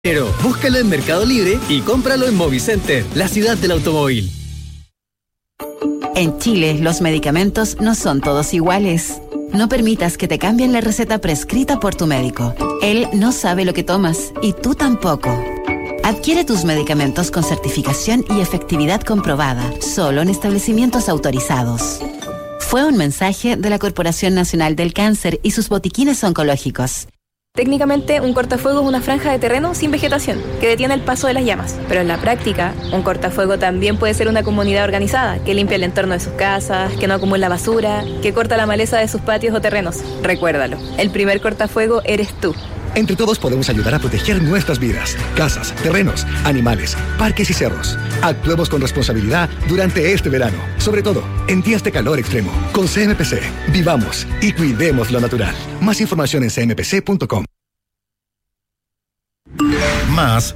Pero búscalo en Mercado Libre y cómpralo en Movicenter, la ciudad del automóvil. En Chile, los medicamentos no son todos iguales. No permitas que te cambien la receta prescrita por tu médico. Él no sabe lo que tomas y tú tampoco. Adquiere tus medicamentos con certificación y efectividad comprobada, solo en establecimientos autorizados. Fue un mensaje de la Corporación Nacional del Cáncer y sus botiquines oncológicos. Técnicamente, un cortafuego es una franja de terreno sin vegetación, que detiene el paso de las llamas. Pero en la práctica, un cortafuego también puede ser una comunidad organizada, que limpia el entorno de sus casas, que no acumula basura, que corta la maleza de sus patios o terrenos. Recuérdalo, el primer cortafuego eres tú. Entre todos podemos ayudar a proteger nuestras vidas, casas, terrenos, animales, parques y cerros. Actuemos con responsabilidad durante este verano, sobre todo en días de calor extremo. Con CMPC, vivamos y cuidemos lo natural. Más información en cmpc.com. Más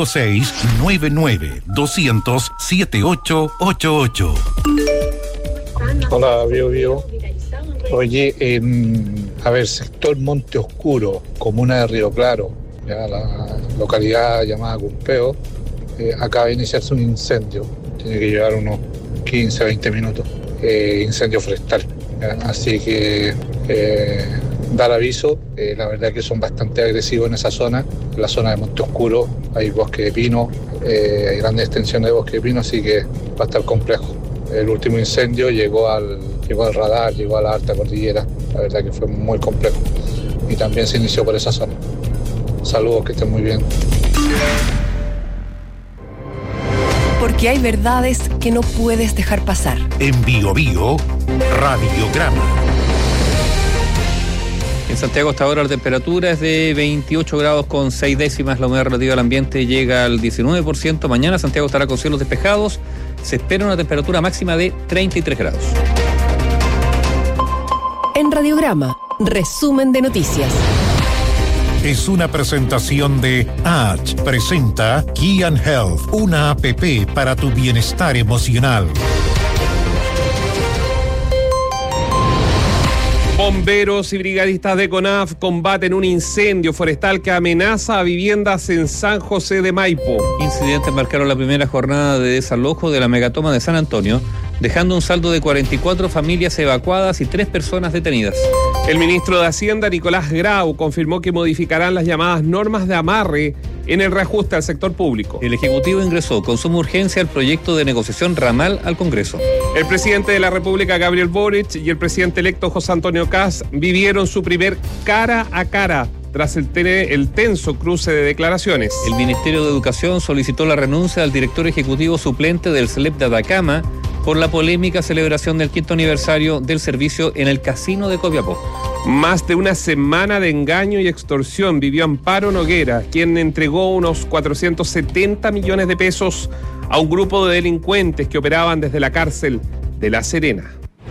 5699-200-7888. Hola, Bio. Oye, sector Monte Oscuro, comuna de Río Claro, ya la localidad llamada Cumpeo, acaba de iniciarse un incendio. Tiene que llevar unos 15-20 minutos. Incendio forestal. Así que dar aviso. La verdad que son bastante agresivos en esa zona. En la zona de Monte Oscuro hay bosque de pino, hay grandes extensiones de bosque de pino, así que va a estar complejo. El último incendio llegó al radar, llegó a la alta cordillera. La verdad que fue muy complejo. Y también se inició por esa zona. Saludos, que estén muy bien. Porque hay verdades que no puedes dejar pasar. En Bio Bio, Radiograma. En Santiago hasta ahora la temperatura es de 28 grados con 6 décimas, la humedad relativa al ambiente llega al 19%. Mañana Santiago estará con cielos despejados. Se espera una temperatura máxima de 33 grados. En Radiograma, resumen de noticias. Es una presentación de H. Presenta Key and Health, una app para tu bienestar emocional. Bomberos y brigadistas de CONAF combaten un incendio forestal que amenaza a viviendas en San José de Maipo. Incidentes marcaron la primera jornada de desalojo de la megatoma de San Antonio, dejando un saldo de 44 familias evacuadas y 3 personas detenidas. El ministro de Hacienda, Nicolás Grau, confirmó que modificarán las llamadas normas de amarre en el reajuste al sector público. El Ejecutivo ingresó con suma urgencia el proyecto de negociación ramal al Congreso. El presidente de la República, Gabriel Boric, y el presidente electo, José Antonio Kast, vivieron su primer cara a cara tras el tenso cruce de declaraciones. El Ministerio de Educación solicitó la renuncia al director ejecutivo suplente del CELEP de Atacama por la polémica celebración del 5º aniversario del servicio en el casino de Copiapó. Más de una semana de engaño y extorsión vivió Amparo Noguera, quien entregó unos 470 millones de pesos a un grupo de delincuentes que operaban desde la cárcel de La Serena.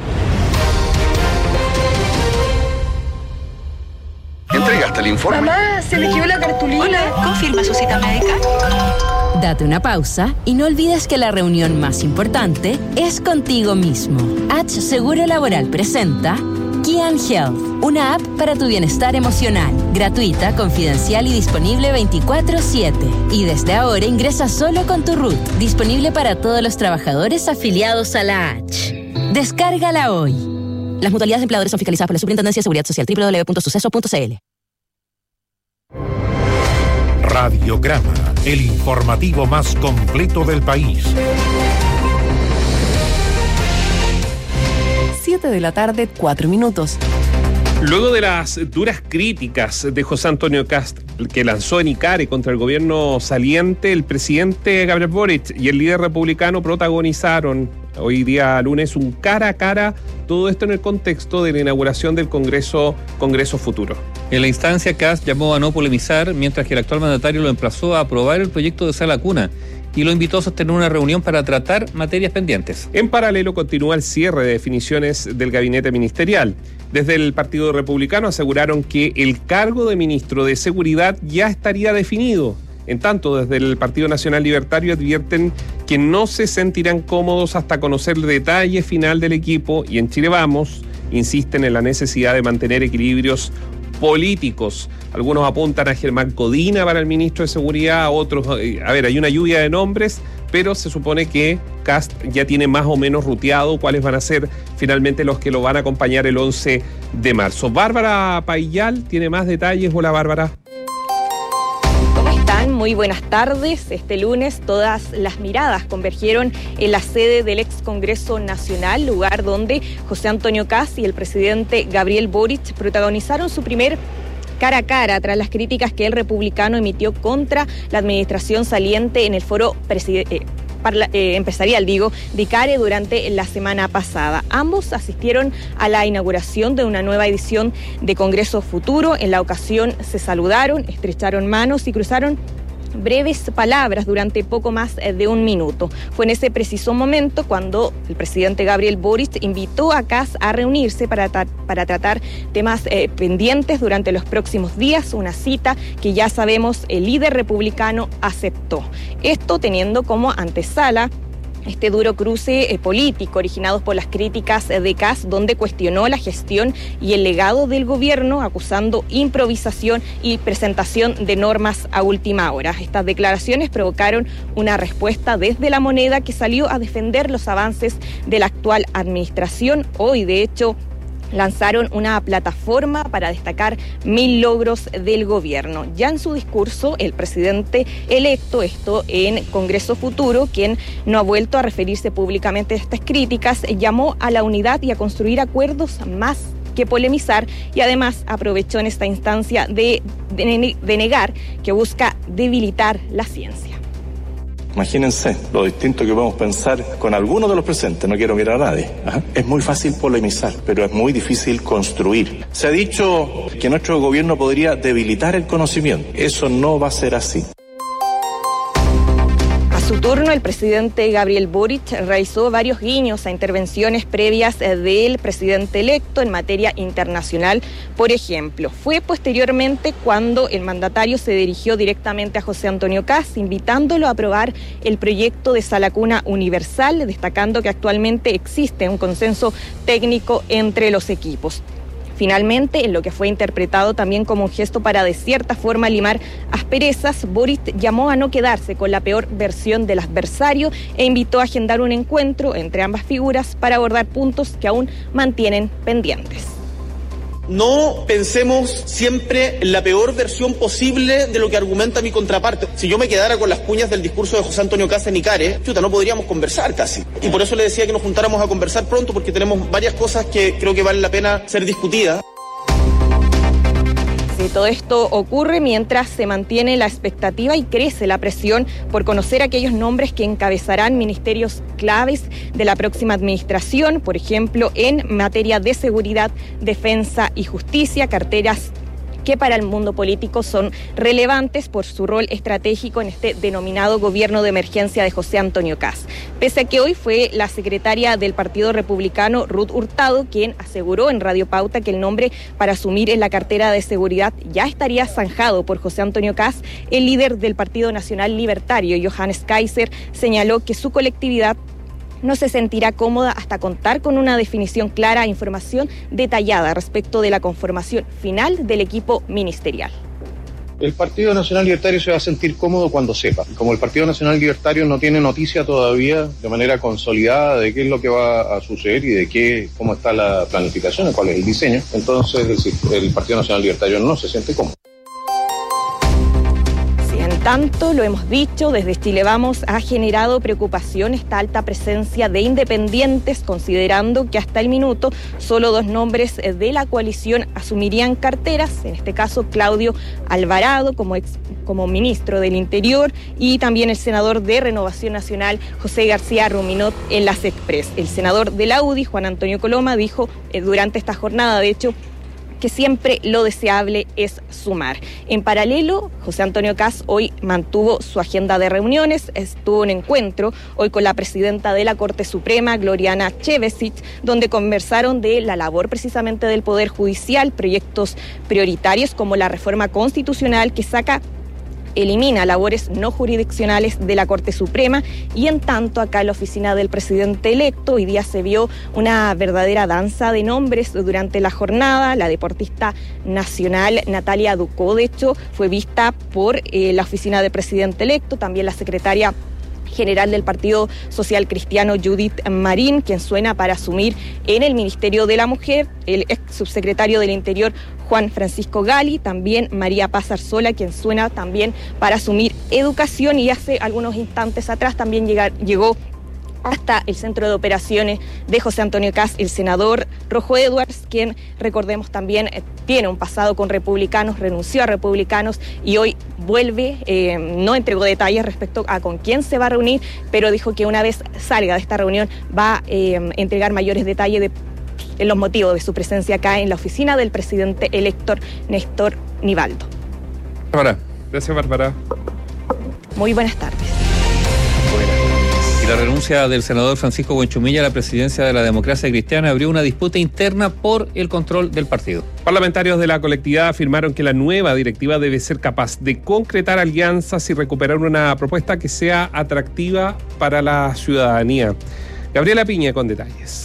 ¿Entregaste el informe? Mamá, se me quedó la cartulina. Hola, ¿confirma su cita médica? Date una pausa y no olvides que la reunión más importante es contigo mismo. H Seguro Laboral presenta Key and Health, una app para tu bienestar emocional, gratuita, confidencial y disponible 24/7. Y desde ahora ingresa solo con tu RUT, disponible para todos los trabajadores afiliados a la H. Descárgala hoy. Las mutualidades de empleadores son fiscalizadas por la Superintendencia de Seguridad Social, www.suceso.cl. Radiograma, el informativo más completo del país. 7 de la tarde, 4 minutos. Luego de las duras críticas de José Antonio Kast, que lanzó en Icare contra el gobierno saliente, el presidente Gabriel Boric y el líder republicano protagonizaron hoy día lunes un cara a cara, todo esto en el contexto de la inauguración del Congreso Futuro. En la instancia, Kast llamó a no polemizar, mientras que el actual mandatario lo emplazó a aprobar el proyecto de Sala Cuna y lo invitó a sostener una reunión para tratar materias pendientes. En paralelo continúa el cierre de definiciones del gabinete ministerial. Desde el Partido Republicano aseguraron que el cargo de ministro de Seguridad ya estaría definido. En tanto, desde el Partido Nacional Libertario advierten que no se sentirán cómodos hasta conocer el detalle final del equipo y en Chile Vamos insisten en la necesidad de mantener equilibrios políticos. Algunos apuntan a Germán Codina para el ministro de Seguridad, otros... hay una lluvia de nombres, pero se supone que Kast ya tiene más o menos ruteado cuáles van a ser finalmente los que lo van a acompañar el 11 de marzo. Bárbara Paillal tiene más detalles. Hola, Bárbara. Muy buenas tardes. Este lunes todas las miradas convergieron en la sede del ex Congreso Nacional, lugar donde José Antonio Kast y el presidente Gabriel Boric protagonizaron su primer cara a cara tras las críticas que el republicano emitió contra la administración saliente en el foro empresarial, de ICARE durante la semana pasada. Ambos asistieron a la inauguración de una nueva edición de Congreso Futuro. En la ocasión se saludaron, estrecharon manos y cruzaron breves palabras durante poco más de un minuto. Fue en ese preciso momento cuando el presidente Gabriel Boric invitó a Kast a reunirse para tratar temas pendientes durante los próximos días, una cita que ya sabemos el líder republicano aceptó. Esto teniendo como antesala este duro cruce político originados por las críticas de Kast, donde cuestionó la gestión y el legado del gobierno, acusando improvisación y presentación de normas a última hora. Estas declaraciones provocaron una respuesta desde La Moneda, que salió a defender los avances de la actual administración. Hoy, de hecho, lanzaron una plataforma para destacar 1000 logros del gobierno. Ya en su discurso, el presidente electo, esto en Congreso Futuro, quien no ha vuelto a referirse públicamente a estas críticas, llamó a la unidad y a construir acuerdos más que polemizar, y además aprovechó en esta instancia de negar que busca debilitar la ciencia. Imagínense lo distinto que podemos pensar con algunos de los presentes, no quiero mirar a nadie. Es muy fácil polemizar, pero es muy difícil construir. Se ha dicho que nuestro gobierno podría debilitar el conocimiento. Eso no va a ser así. A su turno, el presidente Gabriel Boric realizó varios guiños a intervenciones previas del presidente electo en materia internacional. Por ejemplo, fue posteriormente cuando el mandatario se dirigió directamente a José Antonio Kast, invitándolo a aprobar el proyecto de sala cuna universal, destacando que actualmente existe un consenso técnico entre los equipos. Finalmente, en lo que fue interpretado también como un gesto para de cierta forma limar asperezas, Boric llamó a no quedarse con la peor versión del adversario e invitó a agendar un encuentro entre ambas figuras para abordar puntos que aún mantienen pendientes. No pensemos siempre en la peor versión posible de lo que argumenta mi contraparte. Si yo me quedara con las cuñas del discurso de José Antonio Kast en ICARE, no podríamos conversar casi. Y por eso le decía que nos juntáramos a conversar pronto, porque tenemos varias cosas que creo que valen la pena ser discutidas. Todo esto ocurre mientras se mantiene la expectativa y crece la presión por conocer aquellos nombres que encabezarán ministerios claves de la próxima administración, por ejemplo, en materia de seguridad, defensa y justicia, carteras que para el mundo político son relevantes por su rol estratégico en este denominado gobierno de emergencia de José Antonio Kast. Pese a que hoy fue la secretaria del Partido Republicano, Ruth Hurtado, quien aseguró en Radio Pauta que el nombre para asumir en la cartera de seguridad ya estaría zanjado por José Antonio Kast, el líder del Partido Nacional Libertario, Johannes Kaiser, señaló que su colectividad no se sentirá cómoda hasta contar con una definición clara e información detallada respecto de la conformación final del equipo ministerial. El Partido Nacional Libertario se va a sentir cómodo cuando sepa. Como el Partido Nacional Libertario no tiene noticia todavía de manera consolidada de qué es lo que va a suceder y de cómo está la planificación, cuál es el diseño, entonces el Partido Nacional Libertario no se siente cómodo. Tanto, lo hemos dicho, desde Chile Vamos ha generado preocupación esta alta presencia de independientes, considerando que hasta el minuto solo 2 nombres de la coalición asumirían carteras, en este caso Claudio Alvarado como ministro del Interior y también el senador de Renovación Nacional, José García Ruminot, en las Express. El senador de la UDI, Juan Antonio Coloma, dijo durante esta jornada, de hecho, que siempre lo deseable es sumar. En paralelo, José Antonio Kast hoy mantuvo su agenda de reuniones, estuvo en encuentro hoy con la presidenta de la Corte Suprema, Gloriana Chevesic, donde conversaron de la labor precisamente del Poder Judicial, proyectos prioritarios como la reforma constitucional que saca elimina labores no jurisdiccionales de la Corte Suprema. Y en tanto, acá en la oficina del presidente electo, hoy día se vio una verdadera danza de nombres durante la jornada. La deportista nacional Natalia Ducó, de hecho, fue vista por la oficina del presidente electo, también la secretaria general del Partido Social Cristiano, Judith Marín, quien suena para asumir en el Ministerio de la Mujer, el ex subsecretario del Interior, Juan Francisco Gali, también María Paz Arzola, quien suena también para asumir Educación, y hace algunos instantes atrás también llegó hasta el centro de operaciones de José Antonio Kast, el senador Rojo Edwards, quien, recordemos, también tiene un pasado con republicanos, renunció a republicanos y hoy vuelve. No entregó detalles respecto a con quién se va a reunir, pero dijo que una vez salga de esta reunión va a entregar mayores detalles de los motivos de su presencia acá en la oficina del presidente elector Néstor Nivaldo. Gracias, Bárbara. Muy buenas tardes. Y la renuncia del senador Francisco Buenchumilla a la presidencia de la Democracia Cristiana abrió una disputa interna por el control del partido. Parlamentarios de la colectividad afirmaron que la nueva directiva debe ser capaz de concretar alianzas y recuperar una propuesta que sea atractiva para la ciudadanía. Gabriela Piña con detalles.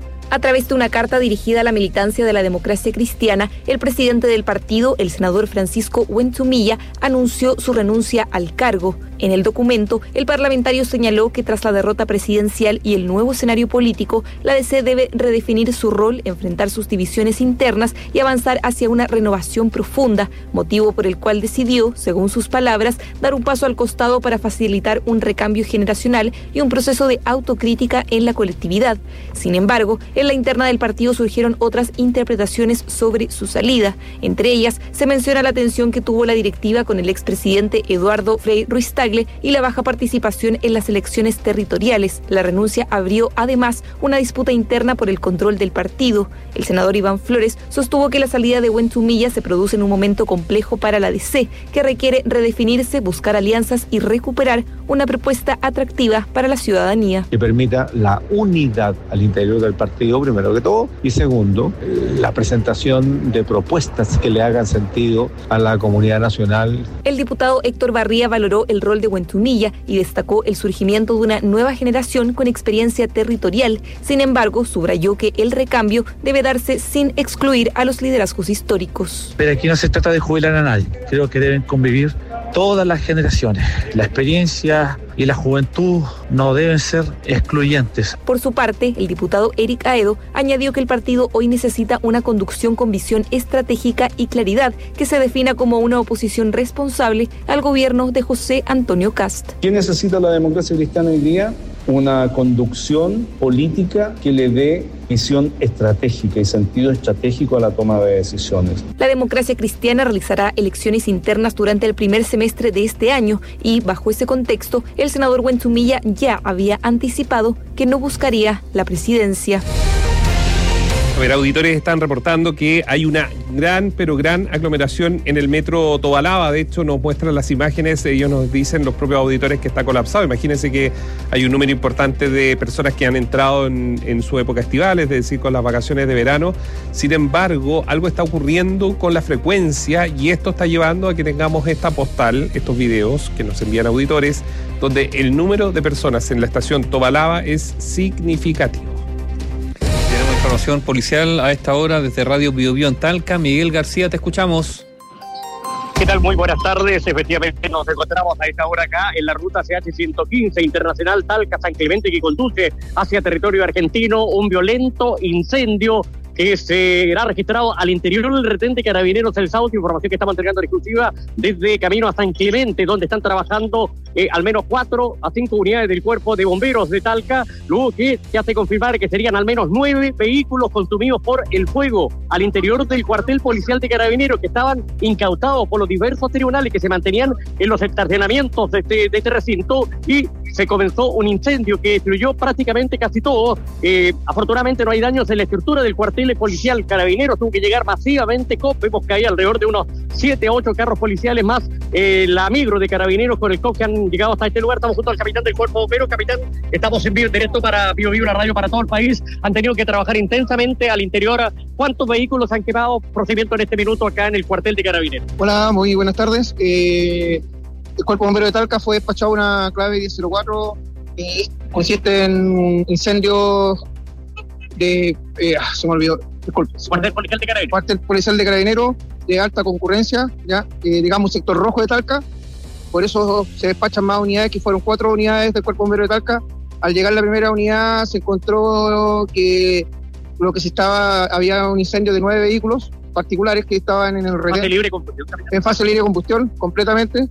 A través de una carta dirigida a la militancia de la Democracia Cristiana, el presidente del partido, el senador Francisco Buenchumilla, anunció su renuncia al cargo. En el documento, el parlamentario señaló que tras la derrota presidencial y el nuevo escenario político, la DC debe redefinir su rol, enfrentar sus divisiones internas y avanzar hacia una renovación profunda, motivo por el cual decidió, según sus palabras, dar un paso al costado para facilitar un recambio generacional y un proceso de autocrítica en la colectividad. Sin embargo, en la interna del partido surgieron otras interpretaciones sobre su salida. Entre ellas, se menciona la tensión que tuvo la directiva con el expresidente Eduardo Frei Ruiz-Tagle y la baja participación en las elecciones territoriales. La renuncia abrió además una disputa interna por el control del partido. El senador Iván Flores sostuvo que la salida de Buenchumilla se produce en un momento complejo para la DC, que requiere redefinirse, buscar alianzas y recuperar una propuesta atractiva para la ciudadanía. Que permita la unidad al interior del partido, primero que todo, y segundo, la presentación de propuestas que le hagan sentido a la comunidad nacional. El diputado Héctor Barría valoró el rol de Buenchumilla y destacó el surgimiento de una nueva generación con experiencia territorial. Sin embargo, subrayó que el recambio debe darse sin excluir a los liderazgos históricos. Pero aquí no se trata de jubilar a nadie. Creo que deben convivir todas las generaciones. La experiencia y la juventud no deben ser excluyentes. Por su parte, el diputado Eric Aedo añadió que el partido hoy necesita una conducción con visión estratégica y claridad, que se defina como una oposición responsable al gobierno de José Antonio Kast. ¿Qué necesita la Democracia Cristiana hoy día? Una conducción política que le dé visión estratégica y sentido estratégico a la toma de decisiones. La Democracia Cristiana realizará elecciones internas durante el primer semestre de este año y, bajo ese contexto, el senador Buenchumilla ya había anticipado que no buscaría la presidencia. A ver, auditores están reportando que hay una gran aglomeración en el metro Tobalaba. De hecho, nos muestran las imágenes, ellos nos dicen, los propios auditores, que está colapsado. Imagínense que hay un número importante de personas que han entrado en su época estival, es decir, con las vacaciones de verano. Sin embargo, algo está ocurriendo con la frecuencia y esto está llevando a que tengamos esta postal, estos videos que nos envían auditores, donde el número de personas en la estación Tobalaba es significativo. Información policial a esta hora desde Radio Bio Bio en Talca. Miguel García, te escuchamos. ¿Qué tal? Muy buenas tardes. Efectivamente nos encontramos a esta hora acá en la ruta CH115 Internacional Talca-San Clemente, que conduce hacia territorio argentino. Un violento incendio que se ha registrado al interior del retén de Carabineros El Sauce, información que estamos entregando en exclusiva desde camino a San Clemente, donde están trabajando al menos 4 a 5 unidades del Cuerpo de Bomberos de Talca, luego que se hace confirmar que serían al menos 9 vehículos consumidos por el fuego al interior del cuartel policial de Carabineros, que estaban incautados por los diversos tribunales que se mantenían en los estacionamientos de este recinto, y se comenzó un incendio que destruyó prácticamente casi todo. Afortunadamente no hay daños en la estructura del cuartel policial. Carabineros tuvo que llegar masivamente. Vemos que hay alrededor de unos 7 a 8 carros policiales más la micro de Carabineros con el COP que han llegado hasta este lugar. Estamos junto al capitán del Cuerpo Bombero. Capitán, estamos en vivo directo para Bio Bio, la radio para todo el país. Han tenido que trabajar intensamente al interior. ¿Cuántos vehículos han quemado? Procedimiento en este minuto acá en el cuartel de Carabineros. Hola, muy buenas tardes. el Cuerpo de Bomberos de Talca fue despachado una clave 1004 que consiste en incendios de... se me olvidó, disculpe. Cuartel Policial de Carabineros. Cuartel Policial de Carabineros de alta concurrencia, ya, digamos sector rojo de Talca. Por eso se despachan más unidades, que fueron 4 unidades del Cuerpo de Bomberos de Talca. Al llegar la primera unidad se encontró que había un incendio de 9 vehículos particulares que estaban en el retén. En fase libre de combustión, completamente.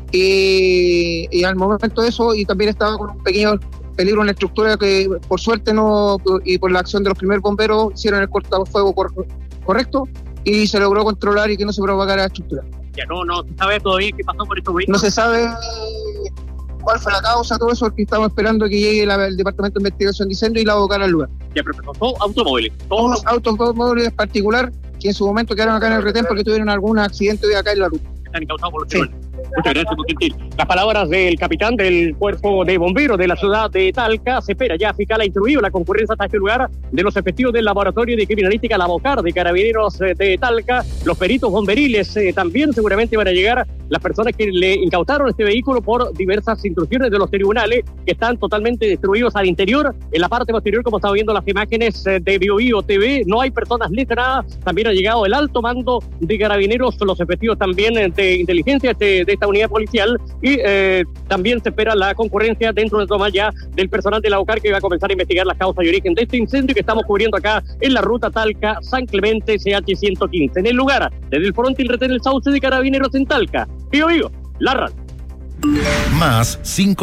Y al momento de eso, y también estaba con un pequeño peligro en la estructura que por suerte no, y por la acción de los primeros bomberos, hicieron el cortafuego correcto y se logró controlar y que no se propagara la estructura. Ya no se sabe todavía qué pasó por estos vehículos. No se sabe cuál fue la causa, todo eso, porque estamos esperando que llegue el Departamento de Investigación de Incendio y la abocar al lugar. Ya, pero son automóviles. Todos automóviles particular que en su momento quedaron acá en el retén porque tuvieron algún accidente de acá en la ruta. Están incausados por los civiles. Muchas gracias, don Gentil. Las palabras del capitán del Cuerpo de Bomberos de la ciudad de Talca. Se espera ya fiscal ha instruido la concurrencia hasta este lugar de los efectivos del Laboratorio de Criminalística La Bocar de Carabineros de Talca. Los peritos bomberiles también seguramente van a llegar, las personas que le incautaron este vehículo por diversas instrucciones de los tribunales, que están totalmente destruidos al interior. En la parte posterior, como estamos viendo las imágenes de BioBio TV, no hay personas lesionadas. También ha llegado el alto mando de Carabineros, los efectivos también de inteligencia de esta unidad policial, y también se espera la concurrencia dentro de toma ya del personal de la OCAR, que va a comenzar a investigar las causas y origen de este incendio que estamos cubriendo acá en la ruta Talca-San Clemente CH115. En el lugar, desde el frontil retén el sauce de Carabineros en Talca. Vivo, la radio. Más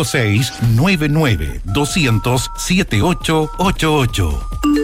5699-200-7888.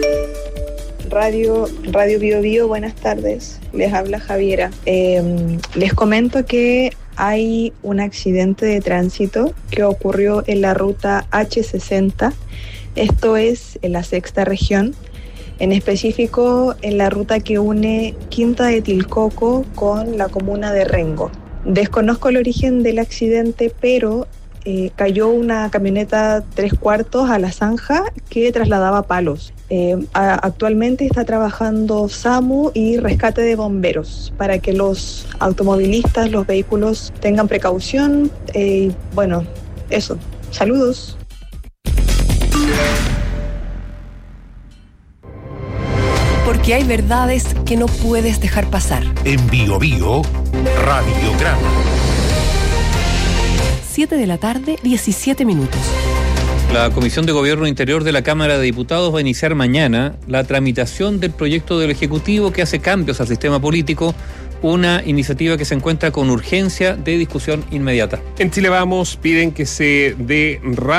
Radio BioBio, buenas tardes. Les habla Javiera. Les comento que hay un accidente de tránsito que ocurrió en la ruta H60. Esto es en la sexta región, en específico en la ruta que une Quinta de Tilcoco con la comuna de Rengo. Desconozco el origen del accidente, pero cayó una camioneta 3/4 a la zanja que trasladaba palos. Actualmente está trabajando SAMU y rescate de bomberos para que los automovilistas, los vehículos tengan precaución. Bueno, eso. Saludos. Porque hay verdades que no puedes dejar pasar. En BioBio Radiograma. 7 de la tarde, 17 minutos. La Comisión de Gobierno Interior de la Cámara de Diputados va a iniciar mañana la tramitación del proyecto del Ejecutivo que hace cambios al sistema político, una iniciativa que se encuentra con urgencia de discusión inmediata. En Chile Vamos piden que se dé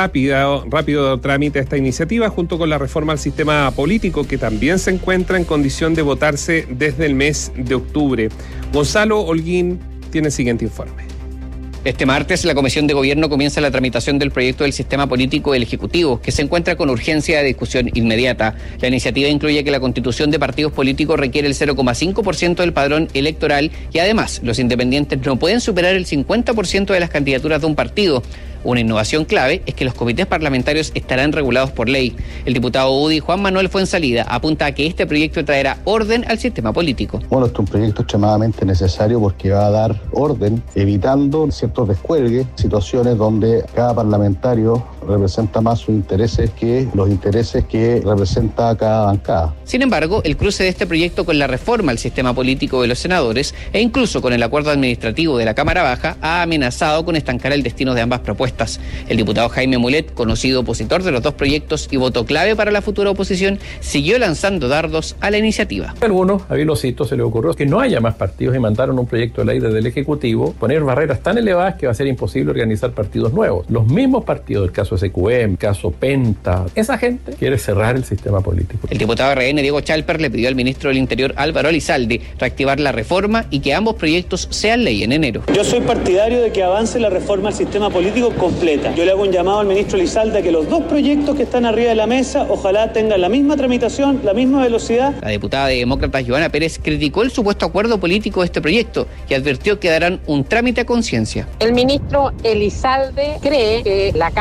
rápido trámite a esta iniciativa junto con la reforma al sistema político, que también se encuentra en condición de votarse desde el mes de octubre. Gonzalo Holguín tiene el siguiente informe. Este martes, la Comisión de Gobierno comienza la tramitación del proyecto del sistema político del Ejecutivo, que se encuentra con urgencia de discusión inmediata. La iniciativa incluye que la constitución de partidos políticos requiere el 0,5% del padrón electoral y además los independientes no pueden superar el 50% de las candidaturas de un partido. Una innovación clave es que los comités parlamentarios estarán regulados por ley. El diputado UDI Juan Manuel Fuenzalida apunta a que este proyecto traerá orden al sistema político. Bueno, este es un proyecto extremadamente necesario porque va a dar orden, evitando ciertos descuelgues, situaciones donde cada parlamentario representa más sus intereses que los intereses que representa cada bancada. Sin embargo, el cruce de este proyecto con la reforma al sistema político de los senadores e incluso con el acuerdo administrativo de la Cámara Baja ha amenazado con estancar el destino de ambas propuestas. El diputado Jaime Mulet, conocido opositor de los dos proyectos y voto clave para la futura oposición, siguió lanzando dardos a la iniciativa. A algunos, a Vilocito, se le ocurrió que no haya más partidos y mandaron un proyecto de ley desde el Ejecutivo, poner barreras tan elevadas que va a ser imposible organizar partidos nuevos. Los mismos partidos, el caso SQM, el caso Penta, esa gente quiere cerrar el sistema político. El diputado RN Diego Chalper le pidió al ministro del Interior Álvaro Elizalde reactivar la reforma y que ambos proyectos sean ley en enero. Yo soy partidario de que avance la reforma al sistema político completa. Yo le hago un llamado al ministro Elizalde a que los dos proyectos que están arriba de la mesa ojalá tengan la misma tramitación, la misma velocidad. La diputada de Demócratas Joana Pérez criticó el supuesto acuerdo político de este proyecto y advirtió que darán un trámite a conciencia. El ministro Elizalde cree que la Cámara de Diputados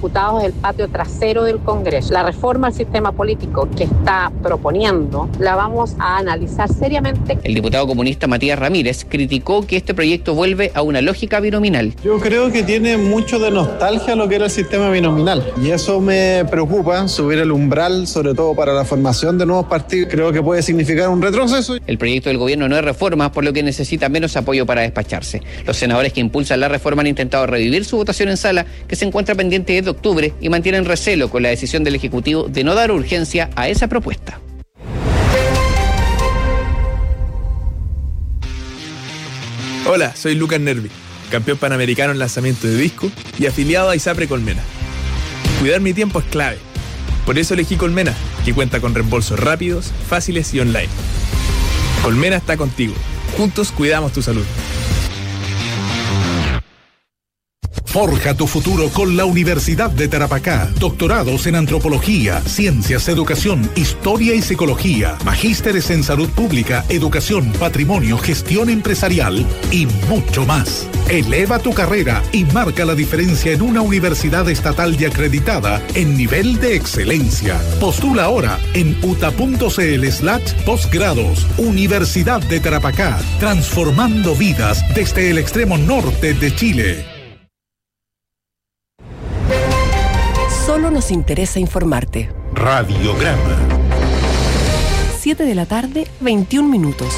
diputados del patio trasero del Congreso. La reforma al sistema político que está proponiendo la vamos a analizar seriamente. El diputado comunista Matías Ramírez criticó que este proyecto vuelve a una lógica binominal. Yo creo que tiene mucho de nostalgia lo que era el sistema binominal y eso me preocupa, subir el umbral, sobre todo para la formación de nuevos partidos, creo que puede significar un retroceso. El proyecto del gobierno no es reforma, por lo que necesita menos apoyo para despacharse. Los senadores que impulsan la reforma han intentado revivir su votación en sala, que se encuentra pendiente desde octubre, y mantienen recelo con la decisión del Ejecutivo de no dar urgencia a esa propuesta. Hola, soy Lucas Nervi, campeón panamericano en lanzamiento de disco y afiliado a ISAPRE Colmena. Cuidar mi tiempo es clave. Por eso elegí Colmena, que cuenta con reembolsos rápidos, fáciles y online. Colmena está contigo. Juntos cuidamos tu salud. Forja tu futuro con la Universidad de Tarapacá. Doctorados en Antropología, Ciencias, Educación, Historia y Psicología. Magísteres en Salud Pública, Educación, Patrimonio, Gestión Empresarial y mucho más. Eleva tu carrera y marca la diferencia en una universidad estatal y acreditada en nivel de excelencia. Postula ahora en uta.cl/posgrados. Universidad de Tarapacá, transformando vidas desde el extremo norte de Chile. Solo nos interesa informarte. Radiograma. 7 de la tarde, 21 minutos.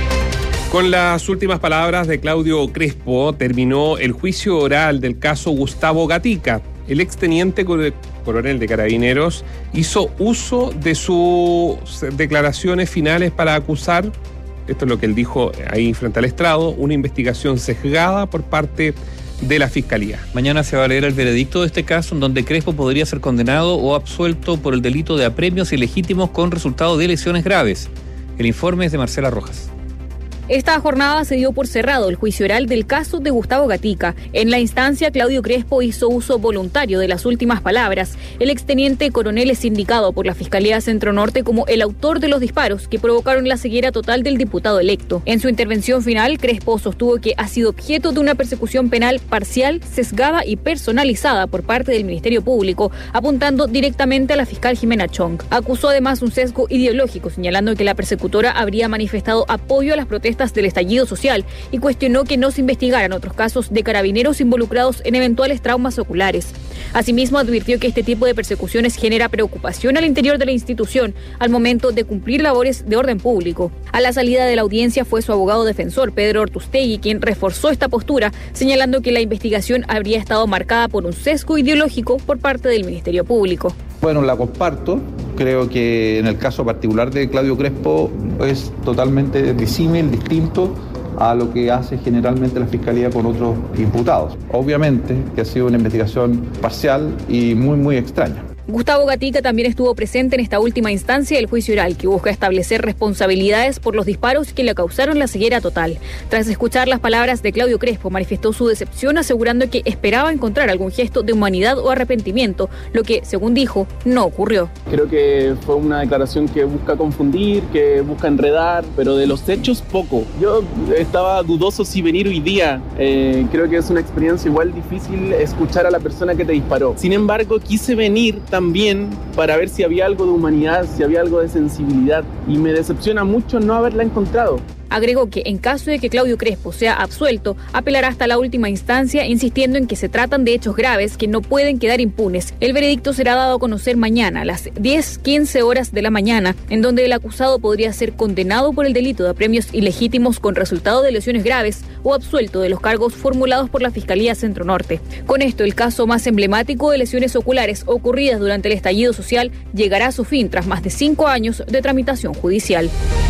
Con las últimas palabras de Claudio Crespo, terminó el juicio oral del caso Gustavo Gatica. El exteniente coronel de Carabineros hizo uso de sus declaraciones finales para acusar, esto es lo que él dijo ahí frente al estrado, una investigación sesgada por parte de la Fiscalía. Mañana se va a leer el veredicto de este caso, en donde Crespo podría ser condenado o absuelto por el delito de apremios ilegítimos con resultado de lesiones graves. El informe es de Marcela Rojas. Esta jornada se dio por cerrado el juicio oral del caso de Gustavo Gatica. En la instancia, Claudio Crespo hizo uso voluntario de las últimas palabras. El exteniente coronel es indicado por la Fiscalía Centro Norte como el autor de los disparos que provocaron la ceguera total del diputado electo. En su intervención final, Crespo sostuvo que ha sido objeto de una persecución penal parcial, sesgada y personalizada por parte del Ministerio Público, apuntando directamente a la fiscal Jimena Chong. Acusó además un sesgo ideológico, señalando que la persecutora habría manifestado apoyo a las protestas del estallido social y cuestionó que no se investigaran otros casos de carabineros involucrados en eventuales traumas oculares. Asimismo, advirtió que este tipo de persecuciones genera preocupación al interior de la institución al momento de cumplir labores de orden público. A la salida de la audiencia fue su abogado defensor, Pedro Ortustegui, quien reforzó esta postura, señalando que la investigación habría estado marcada por un sesgo ideológico por parte del Ministerio Público. Bueno, la comparto. Creo que en el caso particular de Claudio Crespo es totalmente disímil, distinto a lo que hace generalmente la Fiscalía con otros imputados. Obviamente que ha sido una investigación parcial y muy extraña. Gustavo Gatica también estuvo presente en esta última instancia del juicio oral, que busca establecer responsabilidades por los disparos que le causaron la ceguera total. Tras escuchar las palabras de Claudio Crespo, manifestó su decepción, asegurando que esperaba encontrar algún gesto de humanidad o arrepentimiento, lo que, según dijo, no ocurrió. Creo que fue una declaración que busca confundir, que busca enredar, pero de los hechos poco. Yo estaba dudoso si venir hoy día. Creo que es una experiencia igual difícil escuchar a la persona que te disparó. Sin embargo, quise venir también para ver si había algo de humanidad, si había algo de sensibilidad, y me decepciona mucho no haberla encontrado. Agregó que en caso de que Claudio Crespo sea absuelto, apelará hasta la última instancia, insistiendo en que se tratan de hechos graves que no pueden quedar impunes. El veredicto será dado a conocer mañana a las 10:15 horas de la mañana, en donde el acusado podría ser condenado por el delito de apremios ilegítimos con resultado de lesiones graves o absuelto de los cargos formulados por la Fiscalía Centro Norte. Con esto, el caso más emblemático de lesiones oculares ocurridas durante el estallido social llegará a su fin tras más de 5 años de tramitación judicial.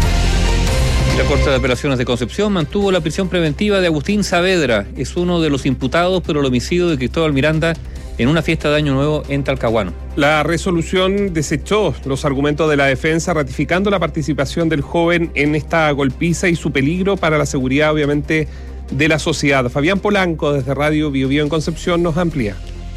La Corte de Apelaciones de Concepción mantuvo la prisión preventiva de Agustín Saavedra. Es uno de los imputados por el homicidio de Cristóbal Miranda en una fiesta de Año Nuevo en Talcahuano. La resolución desechó los argumentos de la defensa, ratificando la participación del joven en esta golpiza y su peligro para la seguridad, obviamente, de la sociedad. Fabián Polanco, desde Radio Bio Bio en Concepción, nos amplía.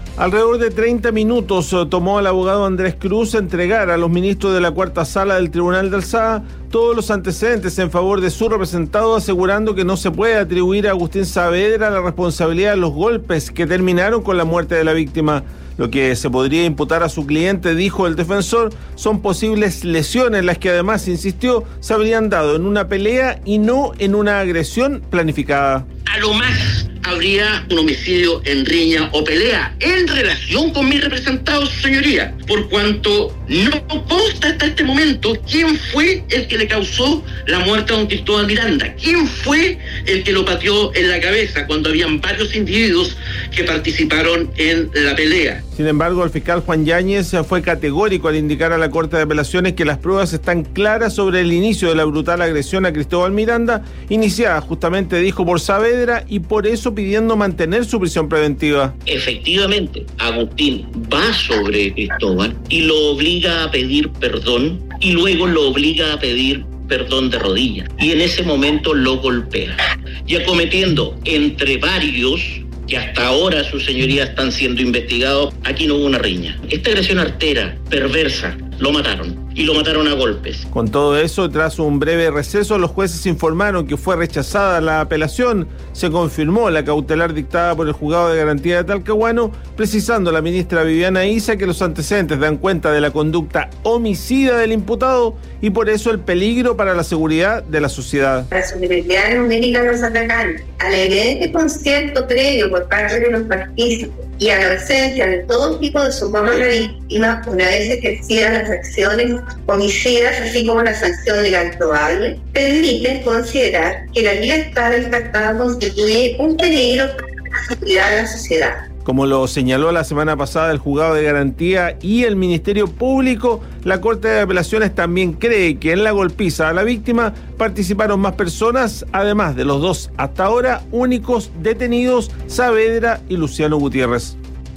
Alrededor de 30 minutos tomó al abogado Andrés Cruz entregar a los ministros de la Cuarta Sala del Tribunal de Alzada todos los antecedentes en favor de su representado, asegurando que no se puede atribuir a Agustín Saavedra la responsabilidad de los golpes que terminaron con la muerte de la víctima. Lo que se podría imputar a su cliente, dijo el defensor, son posibles lesiones, las que además, insistió, se habrían dado en una pelea y no en una agresión planificada. A lo más habría un homicidio en riña o pelea en relación con mi representado, su señoría, por cuanto no consta hasta este momento quién fue el que le causó la muerte a don Cristóbal Miranda, quién fue el que lo pateó en la cabeza cuando habían varios individuos que participaron en la pelea. Sin embargo, el fiscal Juan Yáñez fue categórico al indicar a la Corte de Apelaciones que las pruebas están claras sobre el inicio de la brutal agresión a Cristóbal Miranda, iniciada justamente, dijo, por Saavedra, y por eso pidiendo mantener su prisión preventiva. Efectivamente, Agustín va sobre Cristóbal y lo obliga a pedir perdón y luego lo obliga a pedir perdón de rodillas. Y en ese momento lo golpea. Y acometiendo entre varios, que hasta ahora sus señorías están siendo investigados, aquí no hubo una riña. Esta agresión artera, perversa, lo mataron. Y lo mataron a golpes. Con todo eso, tras un breve receso, los jueces informaron que fue rechazada la apelación. Se confirmó la cautelar dictada por el Juzgado de Garantía de Talcahuano, precisando la ministra Viviana Issa que los antecedentes dan cuenta de la conducta homicida del imputado y por eso el peligro para la seguridad de la sociedad. La superioridad numérica de los atacantes, a la evidente concierto previo por parte de los partícipes y a la ausencia de todo tipo de socorro a la víctima una vez ejercidas las acciones homicidas, así como la sanción legal probable, permiten considerar que la libertad del impactado constituye un peligro para la seguridad de la sociedad. Como lo señaló la semana pasada el Juzgado de Garantía y el Ministerio Público, la Corte de Apelaciones también cree que en la golpiza a la víctima participaron más personas, además de los dos hasta ahora únicos detenidos, Saavedra y Luciano Gutiérrez.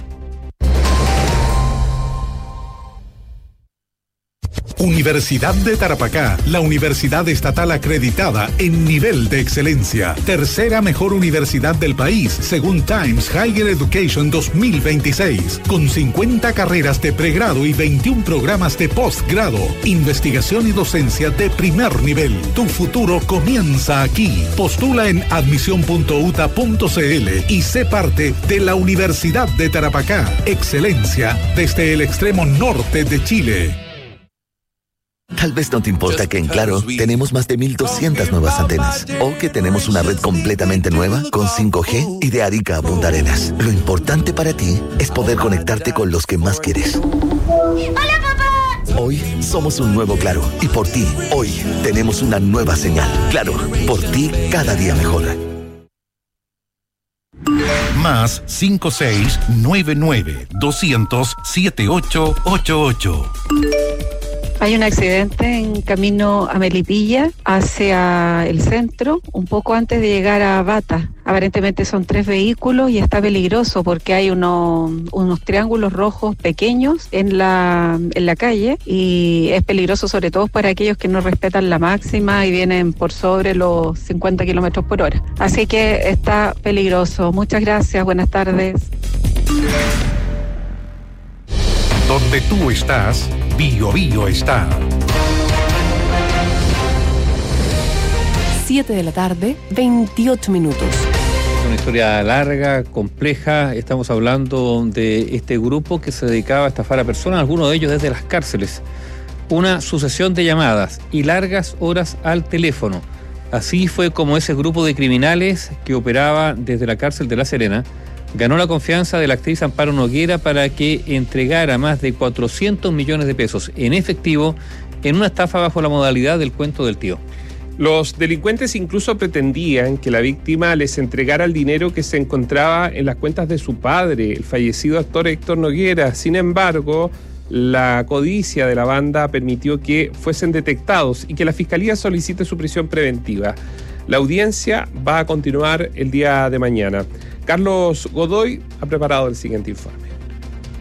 Universidad de Tarapacá, la universidad estatal acreditada en nivel de excelencia. Tercera mejor universidad del país, según Times Higher Education 2026. Con 50 carreras de pregrado y 21 programas de posgrado. Investigación y docencia de primer nivel. Tu futuro comienza aquí. Postula en admisión.uta.cl y sé parte de la Universidad de Tarapacá. Excelencia desde el extremo norte de Chile. Tal vez no te importa que en Claro tenemos más de 1,200 nuevas antenas o que tenemos una red completamente nueva con 5G y de Arica a Punta Arenas. Lo importante para ti es poder conectarte con los que más quieres. ¡Hola, papá! Hoy somos un nuevo Claro y por ti, hoy tenemos una nueva señal. Claro, por ti cada día mejor. Más 5699-200-7888. Hay un accidente en camino a Melipilla hacia el centro, un poco antes de llegar a Bata. Aparentemente son 3 vehículos y está peligroso porque hay unos triángulos rojos pequeños en la calle y es peligroso sobre todo para aquellos que no respetan la máxima y vienen por sobre los 50 kilómetros por hora. Así que está peligroso. Muchas gracias, buenas tardes. Donde tú estás, Bio Bio está. 7 de la tarde, 28 minutos. Una historia larga, compleja. Estamos hablando de este grupo que se dedicaba a estafar a personas, algunos de ellos desde las cárceles. Una sucesión de llamadas y largas horas al teléfono. Así fue como ese grupo de criminales que operaba desde la cárcel de La Serena ganó la confianza de la actriz Amparo Noguera para que entregara más de 400 millones de pesos en efectivo en una estafa bajo la modalidad del cuento del tío. Los delincuentes incluso pretendían que la víctima les entregara el dinero que se encontraba en las cuentas de su padre, el fallecido actor Héctor Noguera. Sin embargo, la codicia de la banda permitió que fuesen detectados y que la Fiscalía solicite su prisión preventiva. La audiencia va a continuar el día de mañana. Carlos Godoy ha preparado el siguiente informe.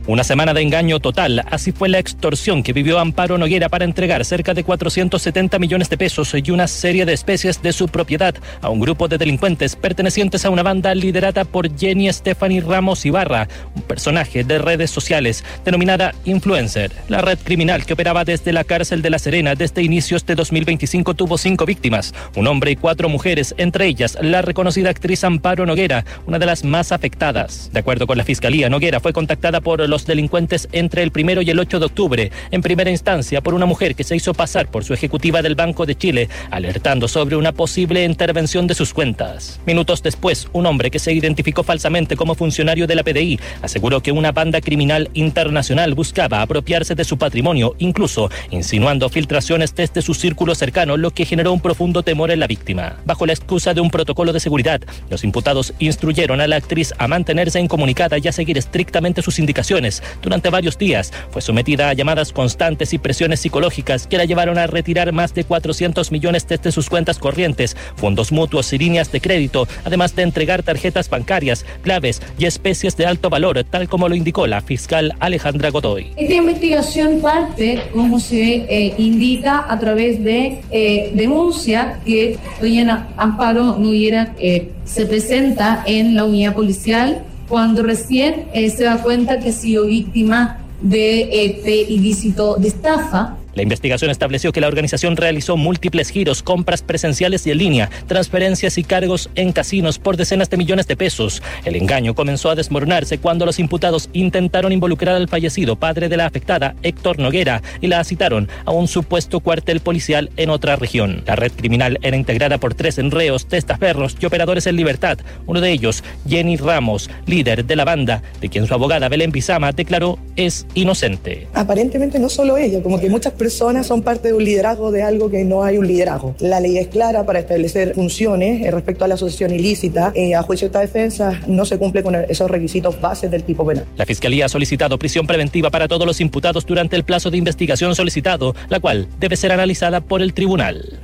Una semana de engaño total, así fue la extorsión que vivió Amparo Noguera para entregar cerca de 470 millones de pesos y una serie de especies de su propiedad a un grupo de delincuentes pertenecientes a una banda liderada por Jenny Stephanie Ramos Ibarra, un personaje de redes sociales denominada influencer. La red criminal que operaba desde la cárcel de La Serena desde inicios de 2025 tuvo 5 víctimas, un hombre y 4 mujeres, entre ellas la reconocida actriz Amparo Noguera, una de las más afectadas. De acuerdo con la Fiscalía, Noguera fue contactada por los delincuentes entre el 1 y el 8 de octubre, en primera instancia por una mujer que se hizo pasar por su ejecutiva del Banco de Chile, alertando sobre una posible intervención de sus cuentas. Minutos después, un hombre que se identificó falsamente como funcionario de la PDI aseguró que una banda criminal internacional buscaba apropiarse de su patrimonio, incluso insinuando filtraciones desde su círculo cercano, lo que generó un profundo temor en la víctima. Bajo la excusa de un protocolo de seguridad, los imputados instruyeron a la actriz a mantenerse incomunicada y a seguir estrictamente sus indicaciones. Durante varios días fue sometida a llamadas constantes y presiones psicológicas que la llevaron a retirar más de 400 millones desde sus cuentas corrientes, fondos mutuos y líneas de crédito, además de entregar tarjetas bancarias, claves y especies de alto valor, tal como lo indicó la fiscal Alejandra Godoy. Esta investigación parte, como se indica, a través de denuncia que doña Amparo Noguera se presenta en la unidad policial cuando recién se da cuenta que ha sido víctima de este ilícito de estafa. La investigación estableció que la organización realizó múltiples giros, compras presenciales y en línea, transferencias y cargos en casinos por decenas de millones de pesos. El engaño comenzó a desmoronarse cuando los imputados intentaron involucrar al fallecido padre de la afectada, Héctor Noguera, y la citaron a un supuesto cuartel policial en otra región. La red criminal era integrada por 3 reos, testaferros y operadores en libertad. Uno de ellos, Jenny Ramos, líder de la banda, de quien su abogada Belén Bizama declaró es inocente. Aparentemente no solo ella, como que muchas personas son parte de un liderazgo de algo que no hay un liderazgo. La ley es clara para establecer funciones respecto a la asociación ilícita. A juicio de esta defensa no se cumple con esos requisitos bases del tipo penal. La Fiscalía ha solicitado prisión preventiva para todos los imputados durante el plazo de investigación solicitado, la cual debe ser analizada por el tribunal.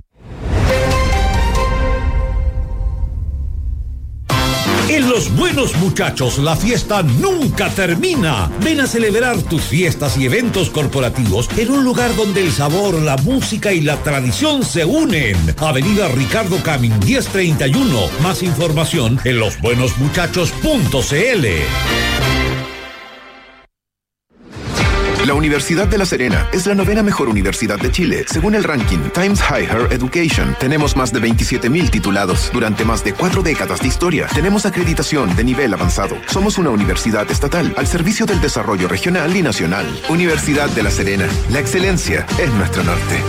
En Los Buenos Muchachos la fiesta nunca termina. Ven a celebrar tus fiestas y eventos corporativos en un lugar donde el sabor, la música y la tradición se unen. Avenida Ricardo Camin 1031. Más información en losbuenosmuchachos.cl. La Universidad de La Serena es la 9ª mejor universidad de Chile, según el ranking Times Higher Education. Tenemos más de 27.000 titulados durante más de 4 décadas de historia. Tenemos acreditación de nivel avanzado. Somos una universidad estatal al servicio del desarrollo regional y nacional. Universidad de La Serena. La excelencia es nuestro norte.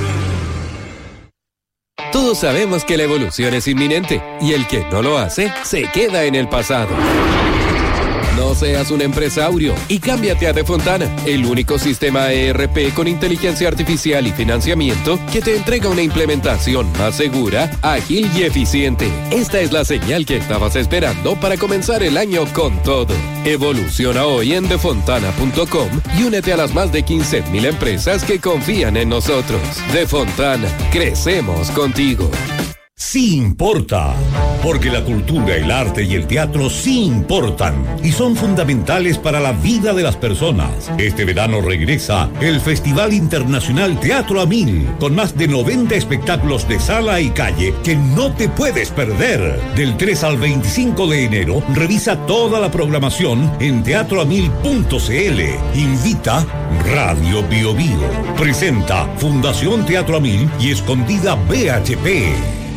Todos sabemos que la evolución es inminente y el que no lo hace se queda en el pasado. No seas un empresario y cámbiate a Defontana, el único sistema ERP con inteligencia artificial y financiamiento que te entrega una implementación más segura, ágil y eficiente. Esta es la señal que estabas esperando para comenzar el año con todo. Evoluciona hoy en defontana.com y únete a las más de 15.000 empresas que confían en nosotros. Defontana, crecemos contigo. Sí importa, porque la cultura, el arte y el teatro sí importan y son fundamentales para la vida de las personas. Este verano regresa el Festival Internacional Teatro a 1000, con más de 90 espectáculos de sala y calle que no te puedes perder. Del 3 al 25 de enero, revisa toda la programación en teatroa1000.cl. Invita Radio Bio Bio. Presenta Fundación Teatro a 1000 y Escondida BHP.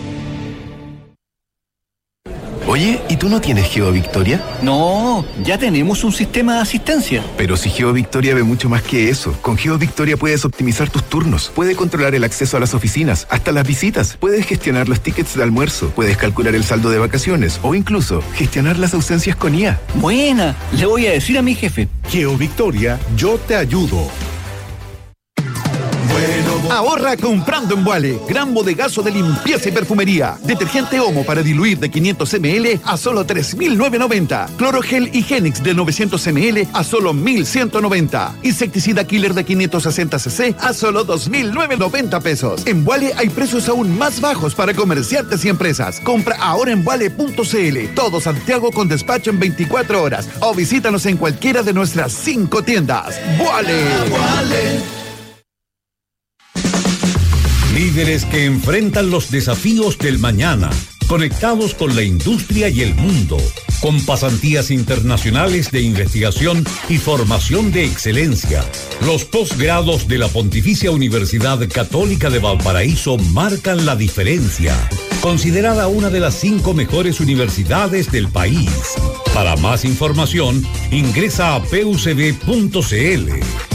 Oye, ¿y tú no tienes GeoVictoria? No, ya tenemos un sistema de asistencia. Pero si GeoVictoria ve mucho más que eso. Con GeoVictoria puedes optimizar tus turnos, puedes controlar el acceso a las oficinas, hasta las visitas, puedes gestionar los tickets de almuerzo, puedes calcular el saldo de vacaciones o incluso gestionar las ausencias con IA. Buena, le voy a decir a mi jefe. GeoVictoria, yo te ayudo. Bueno. Ahorra comprando en Wale. Gran bodegazo de limpieza y perfumería. Detergente Omo para diluir de 500 ml a solo 3.990. Clorogel Higienix de 900 ml a solo 1.190. Insecticida Killer de 560 cc a solo 2.990 pesos. En Wale hay precios aún más bajos para comerciantes y empresas. Compra ahora en wale.cl. Todo Santiago con despacho en 24 horas. O visítanos en cualquiera de nuestras 5 tiendas. ¡Wale! Líderes que enfrentan los desafíos del mañana, conectados con la industria y el mundo, con pasantías internacionales de investigación y formación de excelencia. Los posgrados de la Pontificia Universidad Católica de Valparaíso marcan la diferencia. Considerada una de las 5 mejores universidades del país. Para más información, ingresa a pucb.cl.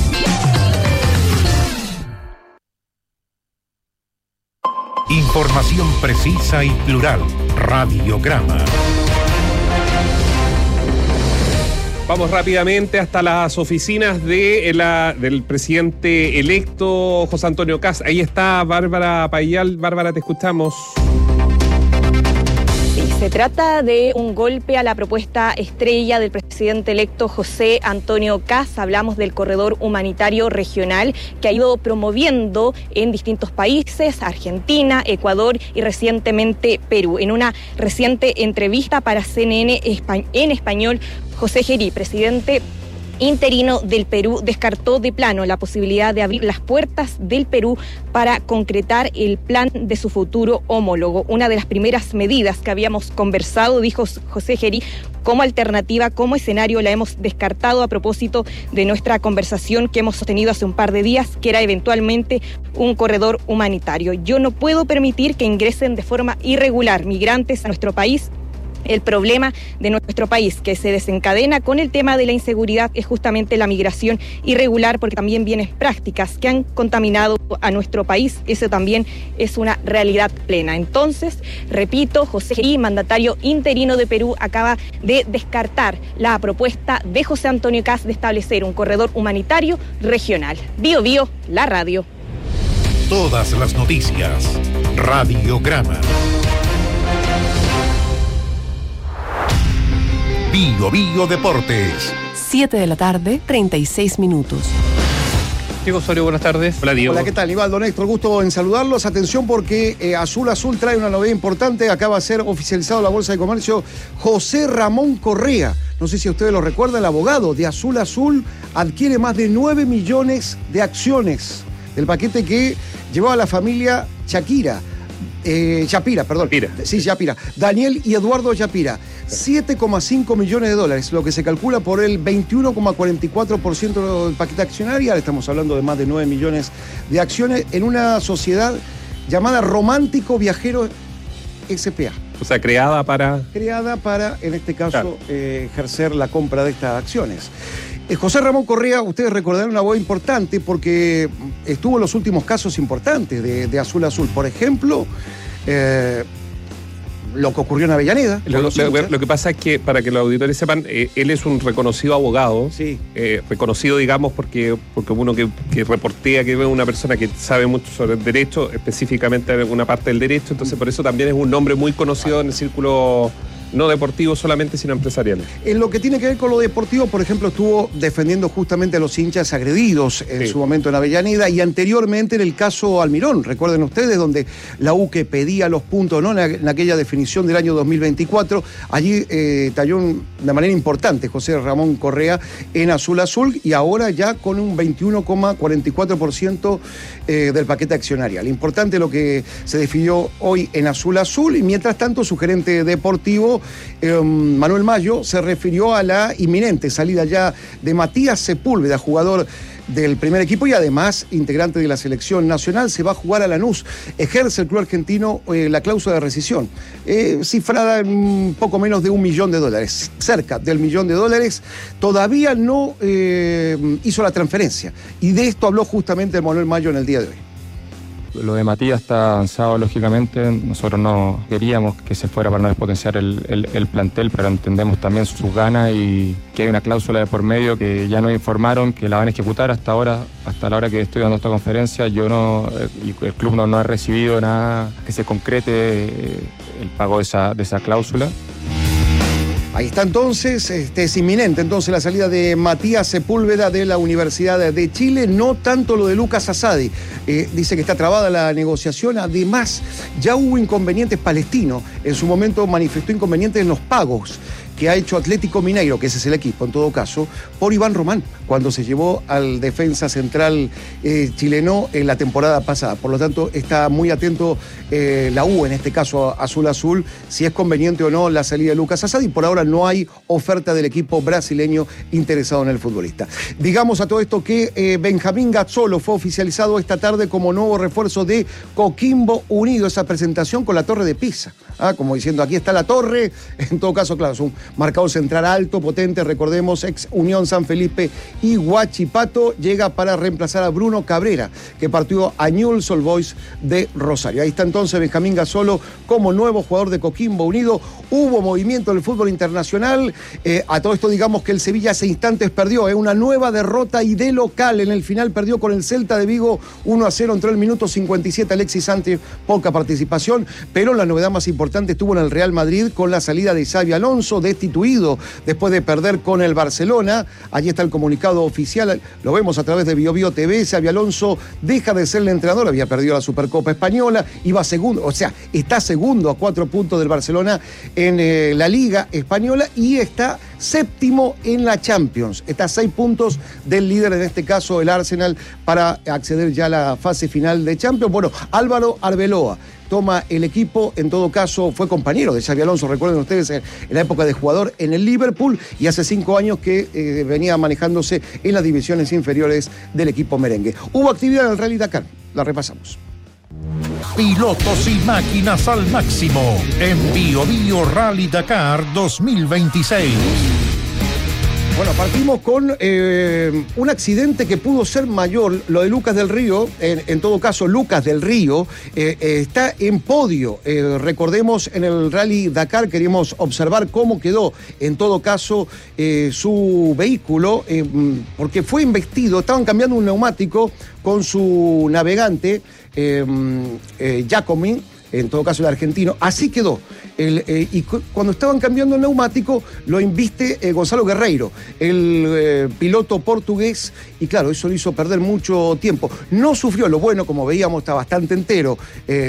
Información precisa y plural. Radiograma. Vamos rápidamente hasta las oficinas del presidente electo José Antonio Kast. Ahí está Bárbara Payal. Bárbara, te escuchamos. Se trata de un golpe a la propuesta estrella del presidente electo José Antonio Kast. Hablamos del corredor humanitario regional que ha ido promoviendo en distintos países, Argentina, Ecuador y recientemente Perú. En una reciente entrevista para CNN en español, José Gerí, presidente interino del Perú, descartó de plano la posibilidad de abrir las puertas del Perú para concretar el plan de su futuro homólogo. Una de las primeras medidas que habíamos conversado, dijo José Gerí, como alternativa, como escenario, la hemos descartado a propósito de nuestra conversación que hemos sostenido hace un par de días, que era eventualmente un corredor humanitario. Yo no puedo permitir que ingresen de forma irregular migrantes a nuestro país. El problema de nuestro país que se desencadena con el tema de la inseguridad es justamente la migración irregular, porque también vienen prácticas que han contaminado a nuestro país. Eso también es una realidad plena. Entonces, repito, José Gerí, mandatario interino de Perú, acaba de descartar la propuesta de José Antonio Kast de establecer un corredor humanitario regional. Bío Bío, la radio. Todas las noticias. Radiograma. Bio Bio Deportes. 7 de la tarde, 36 minutos. Diego Osorio, buenas tardes. Hola, Diego. Hola, ¿qué tal? Ivaldo, Néstor, gusto en saludarlos. Atención porque Azul Azul trae una novedad importante. Acaba de ser oficializado en la Bolsa de Comercio José Ramón Correa. No sé si ustedes lo recuerdan, el abogado de Azul Azul adquiere más de 9 millones de acciones del paquete que llevaba la familia Shapira. Sí, Shapira. Daniel y Eduardo Shapira. 7,5 millones de dólares, lo que se calcula por el 21,44% del paquete accionario. Ahora estamos hablando de más de 9 millones de acciones en una sociedad llamada Romántico Viajero S.p.A. O sea, creada para, en este caso, ejercer la compra de estas acciones. José Ramón Correa, ustedes recordarán una voz importante porque estuvo en los últimos casos importantes de Azul Azul. Por ejemplo, lo que ocurrió en Avellaneda. Lo que pasa es que, para que los auditores sepan, él es un reconocido abogado. Sí. Reconocido, digamos, porque uno que reportea, que ve una persona que sabe mucho sobre el derecho, específicamente en alguna parte del derecho. Entonces, por eso también es un nombre muy conocido en el círculo no deportivo solamente, sino empresarial. En lo que tiene que ver con lo deportivo, por ejemplo, estuvo defendiendo justamente a los hinchas agredidos en su momento en Avellaneda y anteriormente en el caso Almirón, recuerden ustedes, donde la U que pedía los puntos, ¿no?, en aquella definición del año 2024, allí talló de manera importante José Ramón Correa en Azul Azul y ahora ya con un 21,44% del paquete accionarial. Importante lo que se definió hoy en Azul Azul y mientras tanto su gerente deportivo Manuel Mayo se refirió a la inminente salida ya de Matías Sepúlveda, jugador del primer equipo y además integrante de la selección nacional. Se va a jugar a Lanús. Ejerce el club argentino la cláusula de rescisión, cifrada en un poco menos de $1 millón, cerca del $1 millón. Todavía no hizo la transferencia y de esto habló justamente Manuel Mayo en el día de hoy. Lo de Matías está avanzado, lógicamente. Nosotros no queríamos que se fuera para no despotenciar el plantel, pero entendemos también sus ganas y que hay una cláusula de por medio que ya nos informaron que la van a ejecutar. Hasta ahora, hasta la hora que estoy dando esta conferencia, yo no, y el club no ha recibido nada que se concrete el pago de esa cláusula. Ahí está entonces, es inminente entonces la salida de Matías Sepúlveda de la Universidad de Chile, no tanto lo de Lucas Asadi. Dice que está trabada la negociación, además ya hubo inconvenientes palestinos, en su momento manifestó inconvenientes en los pagos que ha hecho Atlético Mineiro, que ese es el equipo en todo caso, por Iván Román, cuando se llevó al defensa central chileno en la temporada pasada. Por lo tanto, está muy atento la U, en este caso Azul, si es conveniente o no la salida de Lucas Asadi. Por ahora no hay oferta del equipo brasileño interesado en el futbolista. Digamos a todo esto que Benjamín Gazzolo fue oficializado esta tarde como nuevo refuerzo de Coquimbo Unido, esa presentación con la Torre de Pisa. Como diciendo, aquí está la torre. En todo caso, claro, es un marcador central alto, potente, recordemos, ex Unión San Felipe y Huachipato, llega para reemplazar a Bruno Cabrera, que partió a Newell's Old Boys de Rosario. Ahí está entonces Benjamín Gazzolo como nuevo jugador de Coquimbo Unido. Hubo movimiento del fútbol internacional. A todo esto digamos que el Sevilla hace instantes perdió una nueva derrota y de local. En el final perdió con el Celta de Vigo 1-0, entró el minuto 57 Alexis Sánchez, poca participación, pero la novedad más importante estuvo en el Real Madrid con la salida de Xabi Alonso, destituido después de perder con el Barcelona. Allí está el comunicado oficial, lo vemos a través de BioBio TV. Xabi Alonso deja de ser el entrenador, había perdido la Supercopa Española, iba segundo, o sea, está segundo a 4 puntos del Barcelona en la Liga Española y está séptimo en la Champions. Está a 6 puntos del líder, en este caso el Arsenal, para acceder ya a la fase final de Champions. Bueno, Álvaro Arbeloa toma el equipo, en todo caso fue compañero de Xabi Alonso, recuerden ustedes, en la época de jugador en el Liverpool, y hace 5 años que venía manejándose en las divisiones inferiores del equipo merengue. Hubo actividad en el Rally Dakar, la repasamos. Pilotos y máquinas al máximo en BioBio Rally Dakar 2026. Bueno, partimos con un accidente que pudo ser mayor, lo de Lucas del Río. En todo caso, Lucas del Río está en podio. Recordemos, en el Rally Dakar queríamos observar cómo quedó, en todo caso, su vehículo, porque fue embestido, estaban cambiando un neumático con su navegante, Giacomin, en todo caso el argentino, así quedó. Y cuando estaban cambiando el neumático, lo embiste Gonzalo Guerreiro, el piloto portugués, y claro, eso le hizo perder mucho tiempo. No sufrió, lo bueno, como veíamos, está bastante entero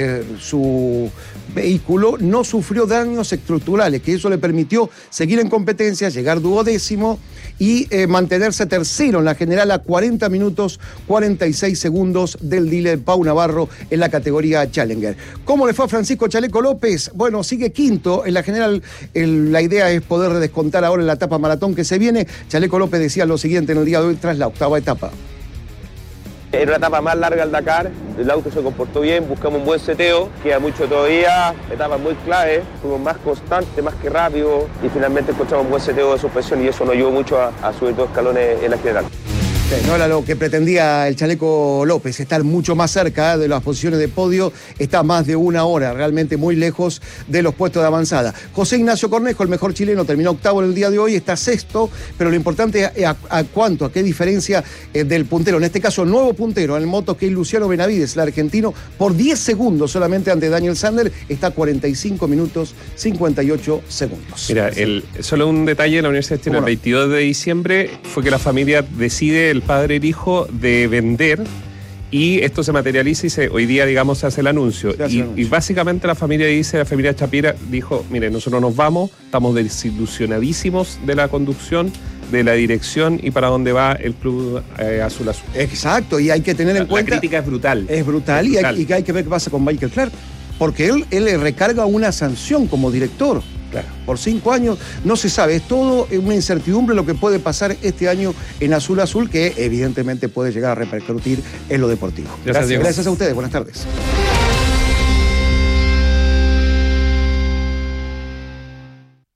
su vehículo, no sufrió daños estructurales, que eso le permitió seguir en competencia, llegar 12º y mantenerse tercero en la general a 40 minutos 46 segundos del dealer Pau Navarro en la categoría Challenger. ¿Cómo le fue a Francisco Chaleco López? Bueno, sigue quinto en la general. La idea es poder descontar ahora en la etapa maratón que se viene. Chaleco López decía lo siguiente en el día de hoy tras la octava etapa. Era una etapa más larga al Dakar, el auto se comportó bien, buscamos un buen seteo, queda mucho todavía, etapas muy clave, fuimos más constantes, más que rápido y finalmente encontramos un buen seteo de suspensión y eso nos ayudó mucho a subir 2 escalones en la general. No era lo que pretendía el Chaleco López, estar mucho más cerca de las posiciones de podio, está más de 1 hora, realmente muy lejos de los puestos de avanzada. José Ignacio Cornejo, el mejor chileno, terminó octavo en el día de hoy, está sexto, pero lo importante es a qué diferencia del puntero, en este caso el nuevo puntero en el moto, que es Luciano Benavides, el argentino, por 10 segundos solamente ante Daniel Sander, está a 45 minutos 58 segundos. Mira, solo un detalle, la Universidad tiene el 22 de diciembre, fue que la familia decide, el padre y el hijo, de vender, y esto se materializa y hoy día, digamos, se hace el anuncio. Y básicamente la familia Chapira dijo, mire, nosotros nos vamos, estamos desilusionadísimos de la conducción, de la dirección y para dónde va el club Azul. Exacto, y hay que tener en cuenta... La crítica es brutal. Es brutal, y hay que ver qué pasa con Michael Clark, porque él le recarga una sanción como director. Claro, por 5 años no se sabe, es todo una incertidumbre lo que puede pasar este año en Azul, que evidentemente puede llegar a repercutir en lo deportivo. Gracias a ustedes, buenas tardes. ¿Qué es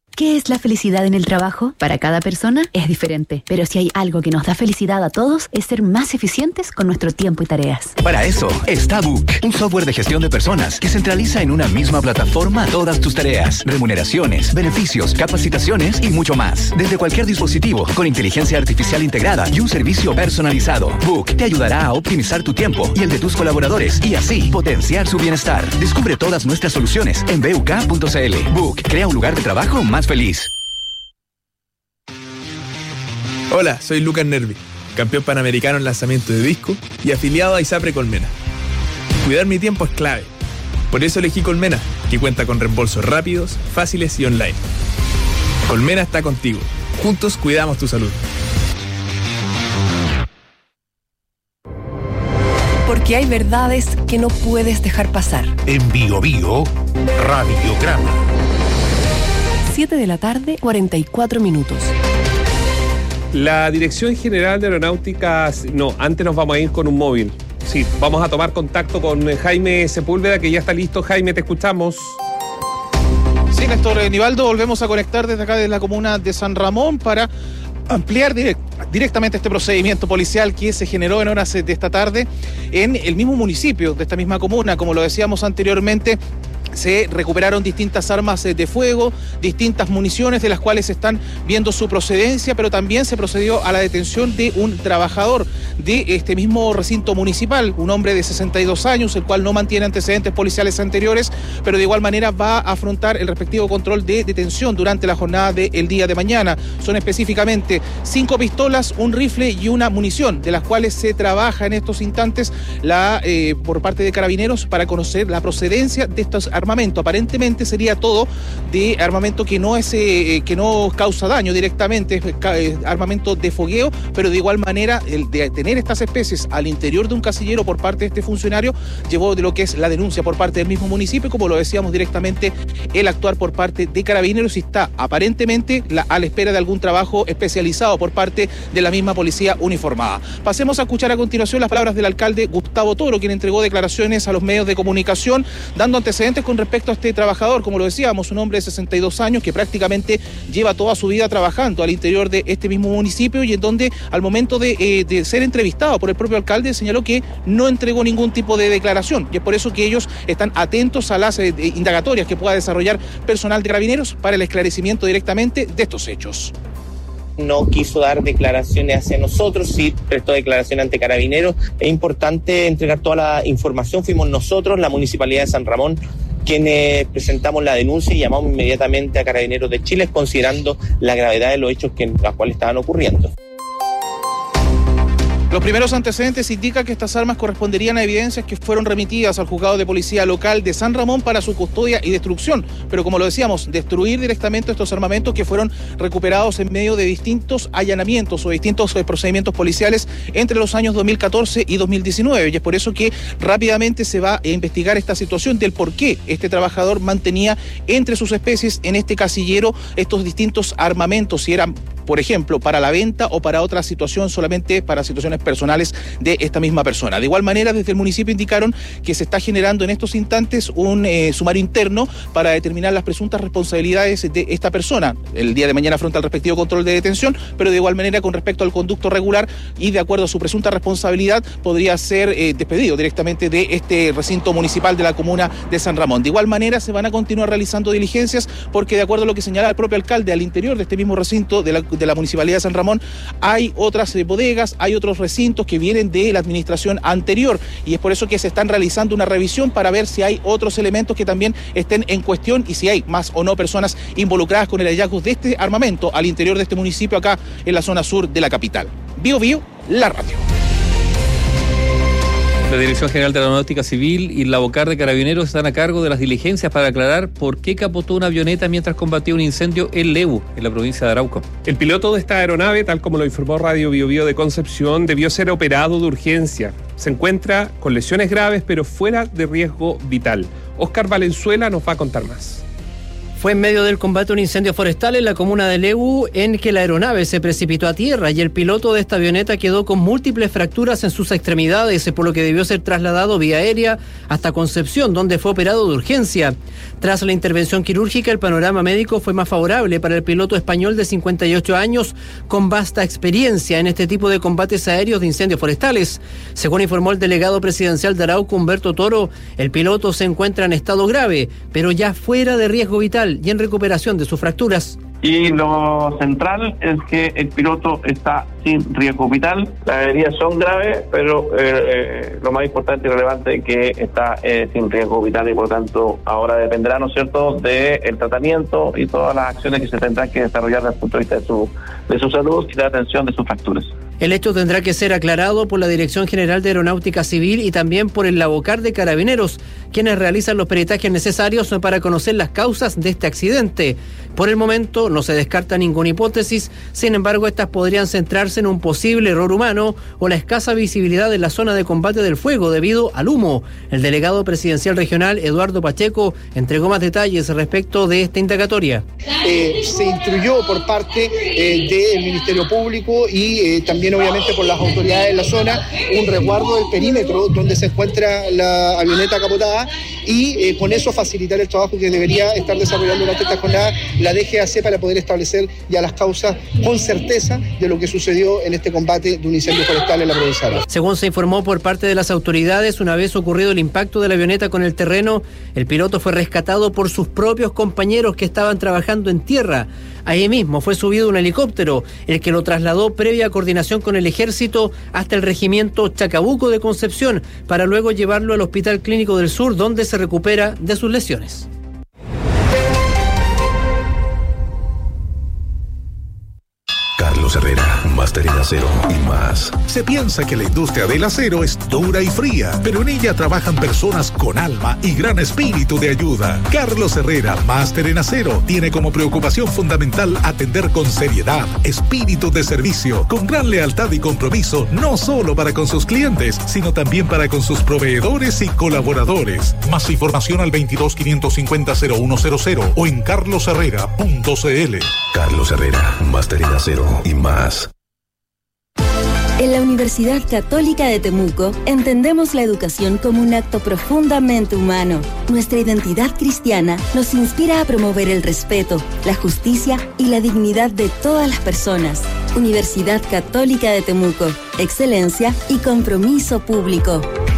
es la felicidad en el trabajo? Para cada persona es diferente, pero si hay algo que nos da felicidad a todos es ser más eficientes con nuestro tiempo y tareas. Para eso está Book, un software de gestión de personas que centraliza en una misma plataforma todas tus tareas, remuneraciones, beneficios, capacitaciones y mucho más. Desde cualquier dispositivo, con inteligencia artificial integrada y un servicio personalizado. Book te ayudará a optimizar tu tiempo y el de tus colaboradores y así potenciar su bienestar. Descubre todas nuestras soluciones en buk.cl. Book crea un lugar de trabajo más feliz. Hola, soy Lucas Nervi, campeón panamericano en lanzamiento de disco y afiliado a ISAPRE Colmena. Cuidar mi tiempo es clave. Por eso elegí Colmena, que cuenta con reembolsos rápidos, fáciles y online. Colmena está contigo. Juntos cuidamos tu salud. Porque hay verdades que no puedes dejar pasar. En Bio Bio, Radiograma. 7 de la tarde, 44 minutos. La Dirección General de Aeronáutica... No, antes nos vamos a ir con un móvil. Sí, vamos a tomar contacto con Jaime Sepúlveda, que ya está listo. Jaime, te escuchamos. Sí, Néstor Nivaldo, volvemos a conectar desde acá, desde la comuna de San Ramón, para ampliar directamente este procedimiento policial que se generó en horas de esta tarde en el mismo municipio de esta misma comuna. Como lo decíamos anteriormente, se recuperaron distintas armas de fuego, distintas municiones de las cuales se están viendo su procedencia, pero también se procedió a la detención de un trabajador de este mismo recinto municipal, un hombre de 62 años, el cual no mantiene antecedentes policiales anteriores, pero de igual manera va a afrontar el respectivo control de detención durante la jornada del día de mañana. Son específicamente 5 pistolas, un rifle y una munición, de las cuales se trabaja en estos instantes por parte de Carabineros para conocer la procedencia de estos armamento. Aparentemente sería todo de armamento que no causa daño directamente, es armamento de fogueo, pero de igual manera el de tener estas especies al interior de un casillero por parte de este funcionario llevó de lo que es la denuncia por parte del mismo municipio, como lo decíamos directamente, el actuar por parte de Carabineros, y está aparentemente a la espera de algún trabajo especializado por parte de la misma policía uniformada. Pasemos a escuchar a continuación las palabras del alcalde Gustavo Toro, quien entregó declaraciones a los medios de comunicación, dando antecedentes con respecto a este trabajador, como lo decíamos, un hombre de 62 años que prácticamente lleva toda su vida trabajando al interior de este mismo municipio, y en donde al momento de ser entrevistado por el propio alcalde señaló que no entregó ningún tipo de declaración, y es por eso que ellos están atentos a las indagatorias que pueda desarrollar personal de Carabineros para el esclarecimiento directamente de estos hechos. No quiso dar declaraciones hacia nosotros, sí prestó declaración ante Carabineros. Es importante entregar toda la información. Fuimos nosotros, la Municipalidad de San Ramón, quienes presentamos la denuncia y llamamos inmediatamente a Carabineros de Chile, considerando la gravedad de los hechos los cuales estaban ocurriendo. Los primeros antecedentes indican que estas armas corresponderían a evidencias que fueron remitidas al juzgado de policía local de San Ramón para su custodia y destrucción. Pero como lo decíamos, destruir directamente estos armamentos que fueron recuperados en medio de distintos allanamientos o distintos procedimientos policiales entre los años 2014 y 2019. Y es por eso que rápidamente se va a investigar esta situación del por qué este trabajador mantenía entre sus especies en este casillero estos distintos armamentos, si eran, por ejemplo, para la venta o para otra situación, solamente para situaciones personales de esta misma persona. De igual manera, desde el municipio indicaron que se está generando en estos instantes un sumario interno para determinar las presuntas responsabilidades de esta persona. El día de mañana afronta el respectivo control de detención, pero de igual manera, con respecto al conducto regular y de acuerdo a su presunta responsabilidad, podría ser despedido directamente de este recinto municipal de la comuna de San Ramón. De igual manera, se van a continuar realizando diligencias porque, de acuerdo a lo que señala el propio alcalde, al interior de este mismo recinto de la Municipalidad de San Ramón hay otras bodegas, hay otros recintos que vienen de la administración anterior, y es por eso que se están realizando una revisión para ver si hay otros elementos que también estén en cuestión y si hay más o no personas involucradas con el hallazgo de este armamento al interior de este municipio acá en la zona sur de la capital. Bio Bio, la radio. La Dirección General de Aeronáutica Civil y la Bocar de Carabineros están a cargo de las diligencias para aclarar por qué capotó una avioneta mientras combatía un incendio en Lebu, en la provincia de Arauco. El piloto de esta aeronave, tal como lo informó Radio Bio Bio de Concepción, debió ser operado de urgencia. Se encuentra con lesiones graves, pero fuera de riesgo vital. Oscar Valenzuela nos va a contar más. Fue en medio del combate a un incendio forestal en la comuna de Lebu en que la aeronave se precipitó a tierra y el piloto de esta avioneta quedó con múltiples fracturas en sus extremidades, por lo que debió ser trasladado vía aérea hasta Concepción, donde fue operado de urgencia. Tras la intervención quirúrgica, el panorama médico fue más favorable para el piloto español de 58 años con vasta experiencia en este tipo de combates aéreos de incendios forestales. Según informó el delegado presidencial de Arauco, Humberto Toro, el piloto se encuentra en estado grave, pero ya fuera de riesgo vital y en recuperación de sus fracturas. Y lo central es que el piloto está sin riesgo vital. Las heridas son graves, pero lo más importante y relevante es que está sin riesgo vital y por lo tanto ahora dependerá, ¿no es cierto?, del tratamiento y todas las acciones que se tendrán que desarrollar desde el punto de vista de su salud y de la atención de sus fracturas. El hecho tendrá que ser aclarado por la Dirección General de Aeronáutica Civil y también por el Labocar de Carabineros, quienes realizan los peritajes necesarios para conocer las causas de este accidente. Por el momento no se descarta ninguna hipótesis, sin embargo estas podrían centrarse en un posible error humano o la escasa visibilidad en la zona de combate del fuego debido al humo. El delegado presidencial regional, Eduardo Pacheco, entregó más detalles respecto de esta indagatoria. Se instruyó por parte del Ministerio Público y también obviamente por las autoridades de la zona un resguardo del perímetro donde se encuentra la avioneta capotada y con eso facilitar el trabajo que debería estar desarrollando durante esta jornada la DGAC para poder establecer ya las causas con certeza de lo que sucedió en este combate de un incendio forestal en la provincia de Arauco. Según se informó por parte de las autoridades, una vez ocurrido el impacto de la avioneta con el terreno, el piloto fue rescatado por sus propios compañeros que estaban trabajando en tierra. Ahí mismo fue subido un helicóptero, el que lo trasladó previa coordinación con el ejército hasta el regimiento Chacabuco de Concepción, para luego llevarlo al Hospital Clínico del Sur, donde se recupera de sus lesiones. Carlos Herrera, Máster en Acero y más. Se piensa que la industria del acero es dura y fría, pero en ella trabajan personas con alma y gran espíritu de ayuda. Carlos Herrera, Máster en Acero, tiene como preocupación fundamental atender con seriedad, espíritu de servicio, con gran lealtad y compromiso, no solo para con sus clientes, sino también para con sus proveedores y colaboradores. Más información al 22-550-0100 o en carlosherrera.cl. Carlos Herrera, Máster en Acero y más. En la Universidad Católica de Temuco entendemos la educación como un acto profundamente humano. Nuestra identidad cristiana nos inspira a promover el respeto, la justicia y la dignidad de todas las personas. Universidad Católica de Temuco, excelencia y compromiso público.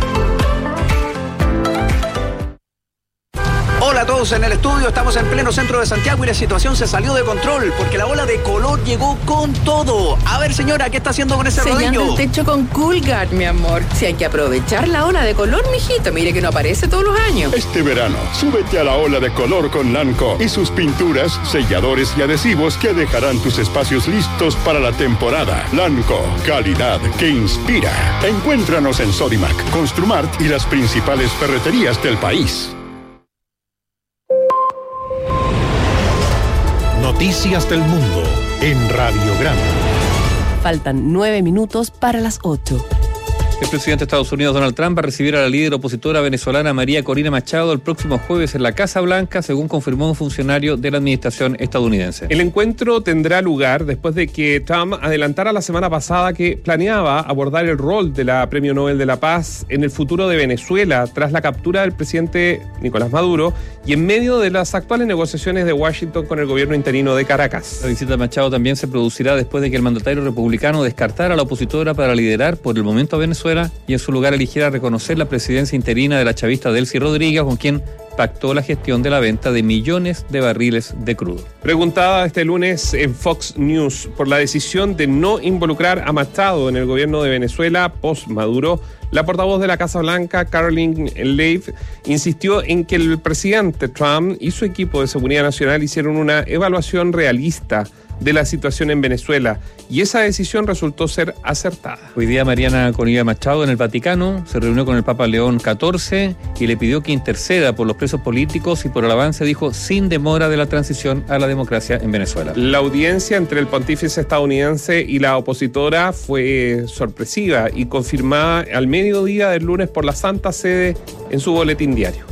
Hola a todos en el estudio, estamos en pleno centro de Santiago y la situación se salió de control porque la ola de calor llegó con todo. A ver, señora, ¿qué está haciendo con ese rodillo? Sellando el techo con Coolguard, mi amor. Si hay que aprovechar la ola de color, mijito, mire que no aparece todos los años. Este verano, súbete a la ola de color con Lanco y sus pinturas, selladores y adhesivos que dejarán tus espacios listos para la temporada. Lanco, calidad que inspira. Encuéntranos en Sodimac, Construmart y las principales ferreterías del país. Noticias del Mundo en Radiograma. Faltan 9 minutos para las 8. El presidente de Estados Unidos, Donald Trump, va a recibir a la líder opositora venezolana María Corina Machado el próximo jueves en la Casa Blanca, según confirmó un funcionario de la administración estadounidense. El encuentro tendrá lugar después de que Trump adelantara la semana pasada que planeaba abordar el rol de la Premio Nobel de la Paz en el futuro de Venezuela tras la captura del presidente Nicolás Maduro y en medio de las actuales negociaciones de Washington con el gobierno interino de Caracas. La visita de Machado también se producirá después de que el mandatario republicano descartara a la opositora para liderar por el momento a Venezuela y en su lugar eligiera reconocer la presidencia interina de la chavista Delcy Rodríguez, con quien pactó la gestión de la venta de millones de barriles de crudo. Preguntada este lunes en Fox News por la decisión de no involucrar a Machado en el gobierno de Venezuela post-Maduro, la portavoz de la Casa Blanca, Caroline Leavitt, insistió en que el presidente Trump y su equipo de seguridad nacional hicieron una evaluación realista de la situación en Venezuela y esa decisión resultó ser acertada. Hoy día Mariana Corina Machado en el Vaticano se reunió con el Papa León XIV y le pidió que interceda por los presos políticos y por el avance, dijo, sin demora de la transición a la democracia en Venezuela. La audiencia entre el pontífice estadounidense y la opositora fue sorpresiva y confirmada al mediodía del lunes por la Santa Sede en su boletín diario.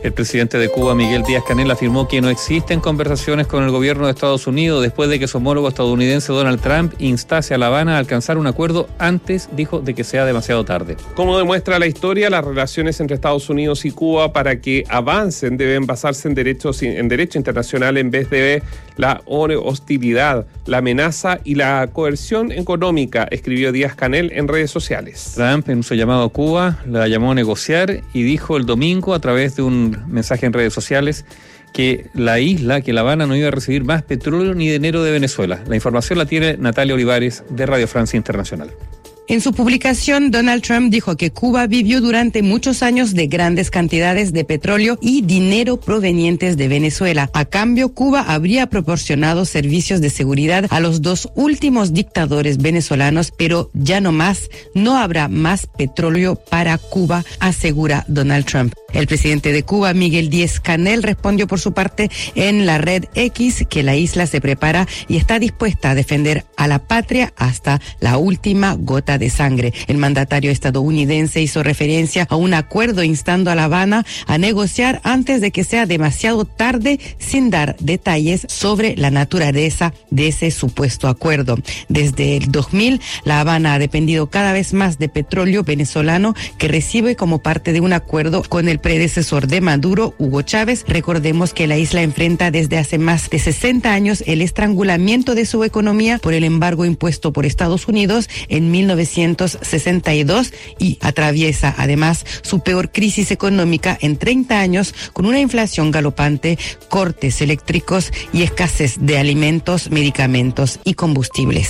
El presidente de Cuba, Miguel Díaz-Canel, afirmó que no existen conversaciones con el gobierno de Estados Unidos después de que su homólogo estadounidense Donald Trump instase a La Habana a alcanzar un acuerdo antes, dijo, de que sea demasiado tarde. Como demuestra la historia, las relaciones entre Estados Unidos y Cuba para que avancen deben basarse en derecho internacional en vez de la hostilidad, la amenaza y la coerción económica, escribió Díaz-Canel en redes sociales. Trump, en su llamado a Cuba, la llamó a negociar y dijo el domingo a través de un mensaje en redes sociales que La Habana no iba a recibir más petróleo ni dinero de Venezuela. La información la tiene Natalia Olivares de Radio Francia Internacional. En su publicación, Donald Trump dijo que Cuba vivió durante muchos años de grandes cantidades de petróleo y dinero provenientes de Venezuela. A cambio, Cuba habría proporcionado servicios de seguridad a los dos últimos dictadores venezolanos, pero ya no más, no habrá más petróleo para Cuba, asegura Donald Trump. El presidente de Cuba, Miguel Díaz-Canel, respondió por su parte en la red X que la isla se prepara y está dispuesta a defender a la patria hasta la última gota de sangre. El mandatario estadounidense hizo referencia a un acuerdo instando a La Habana a negociar antes de que sea demasiado tarde, sin dar detalles sobre la naturaleza de ese supuesto acuerdo. Desde el 2000, La Habana ha dependido cada vez más de petróleo venezolano que recibe como parte de un acuerdo con el predecesor de Maduro, Hugo Chávez. Recordemos que la isla enfrenta desde hace más de 60 años el estrangulamiento de su economía por el embargo impuesto por Estados Unidos en 1962 y atraviesa además su peor crisis económica en 30 años con una inflación galopante, cortes eléctricos y escasez de alimentos, medicamentos y combustibles.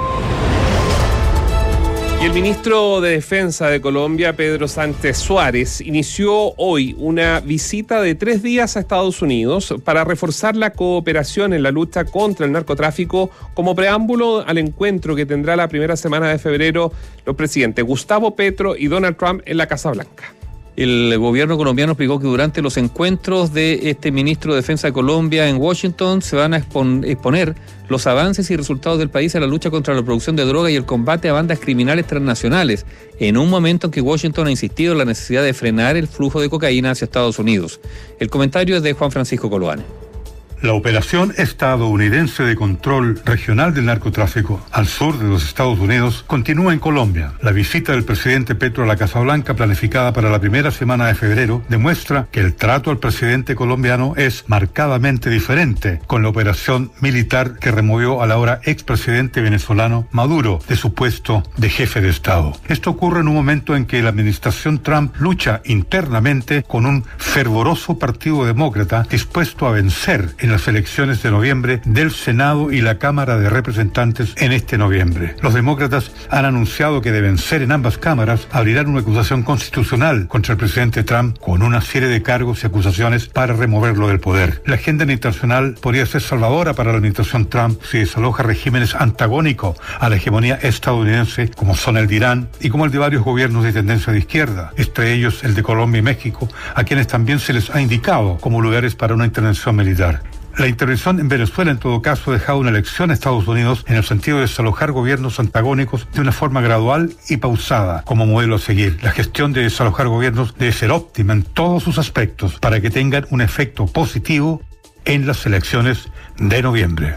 Y el ministro de Defensa de Colombia, Pedro Sánchez Suárez, inició hoy una visita de 3 días a Estados Unidos para reforzar la cooperación en la lucha contra el narcotráfico como preámbulo al encuentro que tendrá la primera semana de febrero los presidentes Gustavo Petro y Donald Trump en la Casa Blanca. El gobierno colombiano explicó que durante los encuentros de este ministro de Defensa de Colombia en Washington se van a exponer los avances y resultados del país en la lucha contra la producción de droga y el combate a bandas criminales transnacionales, en un momento en que Washington ha insistido en la necesidad de frenar el flujo de cocaína hacia Estados Unidos. El comentario es de Juan Francisco Coloane. La operación estadounidense de control regional del narcotráfico al sur de los Estados Unidos continúa en Colombia. La visita del presidente Petro a la Casa Blanca, planificada para la primera semana de febrero, demuestra que el trato al presidente colombiano es marcadamente diferente con la operación militar que removió al ahora expresidente venezolano Maduro de su puesto de jefe de Estado. Esto ocurre en un momento en que la administración Trump lucha internamente con un fervoroso partido demócrata dispuesto a vencer en las elecciones de noviembre del Senado y la Cámara de Representantes en este noviembre. Los demócratas han anunciado que de vencer en ambas cámaras abrirán una acusación constitucional contra el presidente Trump con una serie de cargos y acusaciones para removerlo del poder. La agenda internacional podría ser salvadora para la administración Trump si desaloja regímenes antagónicos a la hegemonía estadounidense como son el de Irán y como el de varios gobiernos de tendencia de izquierda, entre ellos el de Colombia y México, a quienes también se les ha indicado como lugares para una intervención militar. La intervención en Venezuela, en todo caso, ha dejado una lección a Estados Unidos en el sentido de desalojar gobiernos antagónicos de una forma gradual y pausada como modelo a seguir. La gestión de desalojar gobiernos debe ser óptima en todos sus aspectos para que tengan un efecto positivo en las elecciones de noviembre.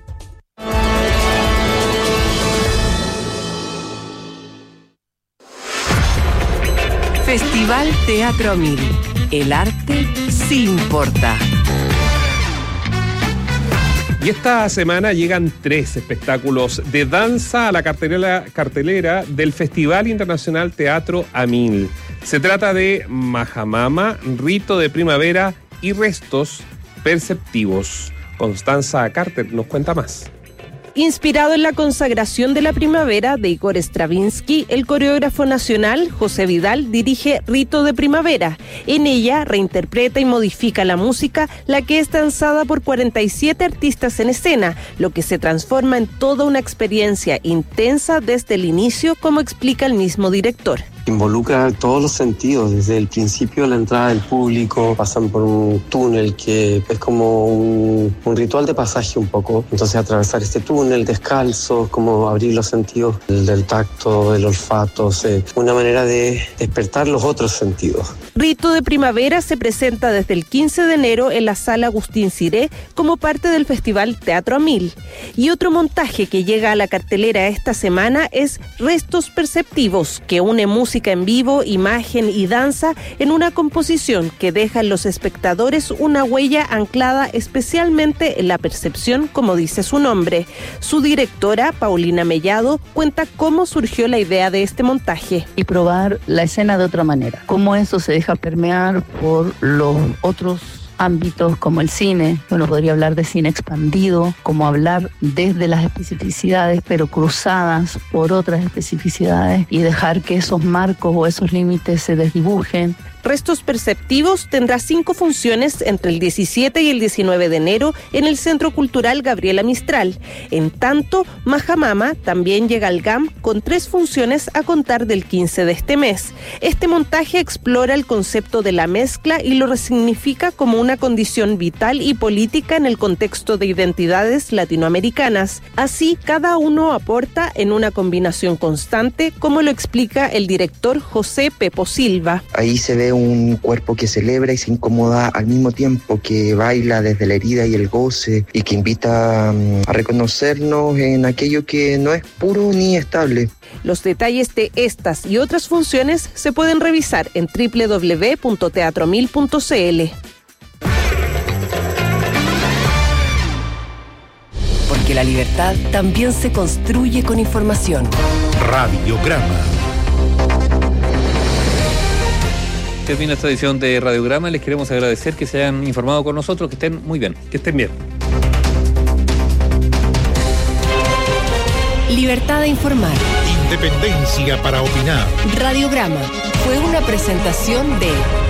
Festival Teatro a Mil. El arte sí importa. Y esta semana llegan 3 espectáculos de danza a la cartelera del Festival Internacional Teatro a Mil. Se trata de Majamama, Rito de Primavera y Restos Perceptivos. Constanza Carter nos cuenta más. Inspirado en la consagración de la primavera de Igor Stravinsky, el coreógrafo nacional José Vidal dirige Rito de Primavera. En ella reinterpreta y modifica la música, la que es danzada por 47 artistas en escena, lo que se transforma en toda una experiencia intensa desde el inicio, como explica el mismo director. Involucra todos los sentidos, desde el principio de la entrada del público, pasan por un túnel que es como un ritual de pasaje un poco. Entonces atravesar este túnel descalzo, como abrir los sentidos del tacto, del olfato, una manera de despertar los otros sentidos. Rito de Primavera se presenta desde el 15 de enero en la Sala Agustín Ciré como parte del Festival Teatro a Mil. Y otro montaje que llega a la cartelera esta semana es Restos Perceptivos, que une música en vivo, imagen y danza en una composición que deja en los espectadores una huella anclada especialmente en la percepción, como dice su nombre. Su directora, Paulina Mellado, cuenta cómo surgió la idea de este montaje. Y probar la escena de otra manera, cómo eso se deja permear por los otros ámbitos como el cine. Uno podría hablar de cine expandido, como hablar desde las especificidades pero cruzadas por otras especificidades y dejar que esos marcos o esos límites se desdibujen. Restos Perceptivos tendrá 5 funciones entre el 17 y el 19 de enero en el Centro Cultural Gabriela Mistral. En tanto, Majamama también llega al GAM con 3 funciones a contar del 15 de este mes. Este montaje explora el concepto de la mezcla y lo resignifica como una condición vital y política en el contexto de identidades latinoamericanas. Así, cada uno aporta en una combinación constante, como lo explica el director José Pepo Silva. Ahí se ve un cuerpo que celebra y se incomoda al mismo tiempo, que baila desde la herida y el goce y que invita a reconocernos en aquello que no es puro ni estable. Los detalles de estas y otras funciones se pueden revisar en www.teatromil.cl. Porque la libertad también se construye con información. Radiograma. Termina esta edición de Radiograma. Les queremos agradecer que se hayan informado con nosotros, que estén muy bien. Que estén bien. Libertad de informar. Independencia para opinar. Radiograma fue una presentación de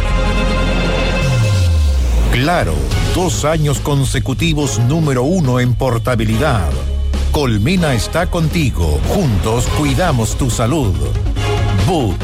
Claro, 2 años consecutivos número 1 en portabilidad. Colmena está contigo. Juntos cuidamos tu salud. Book.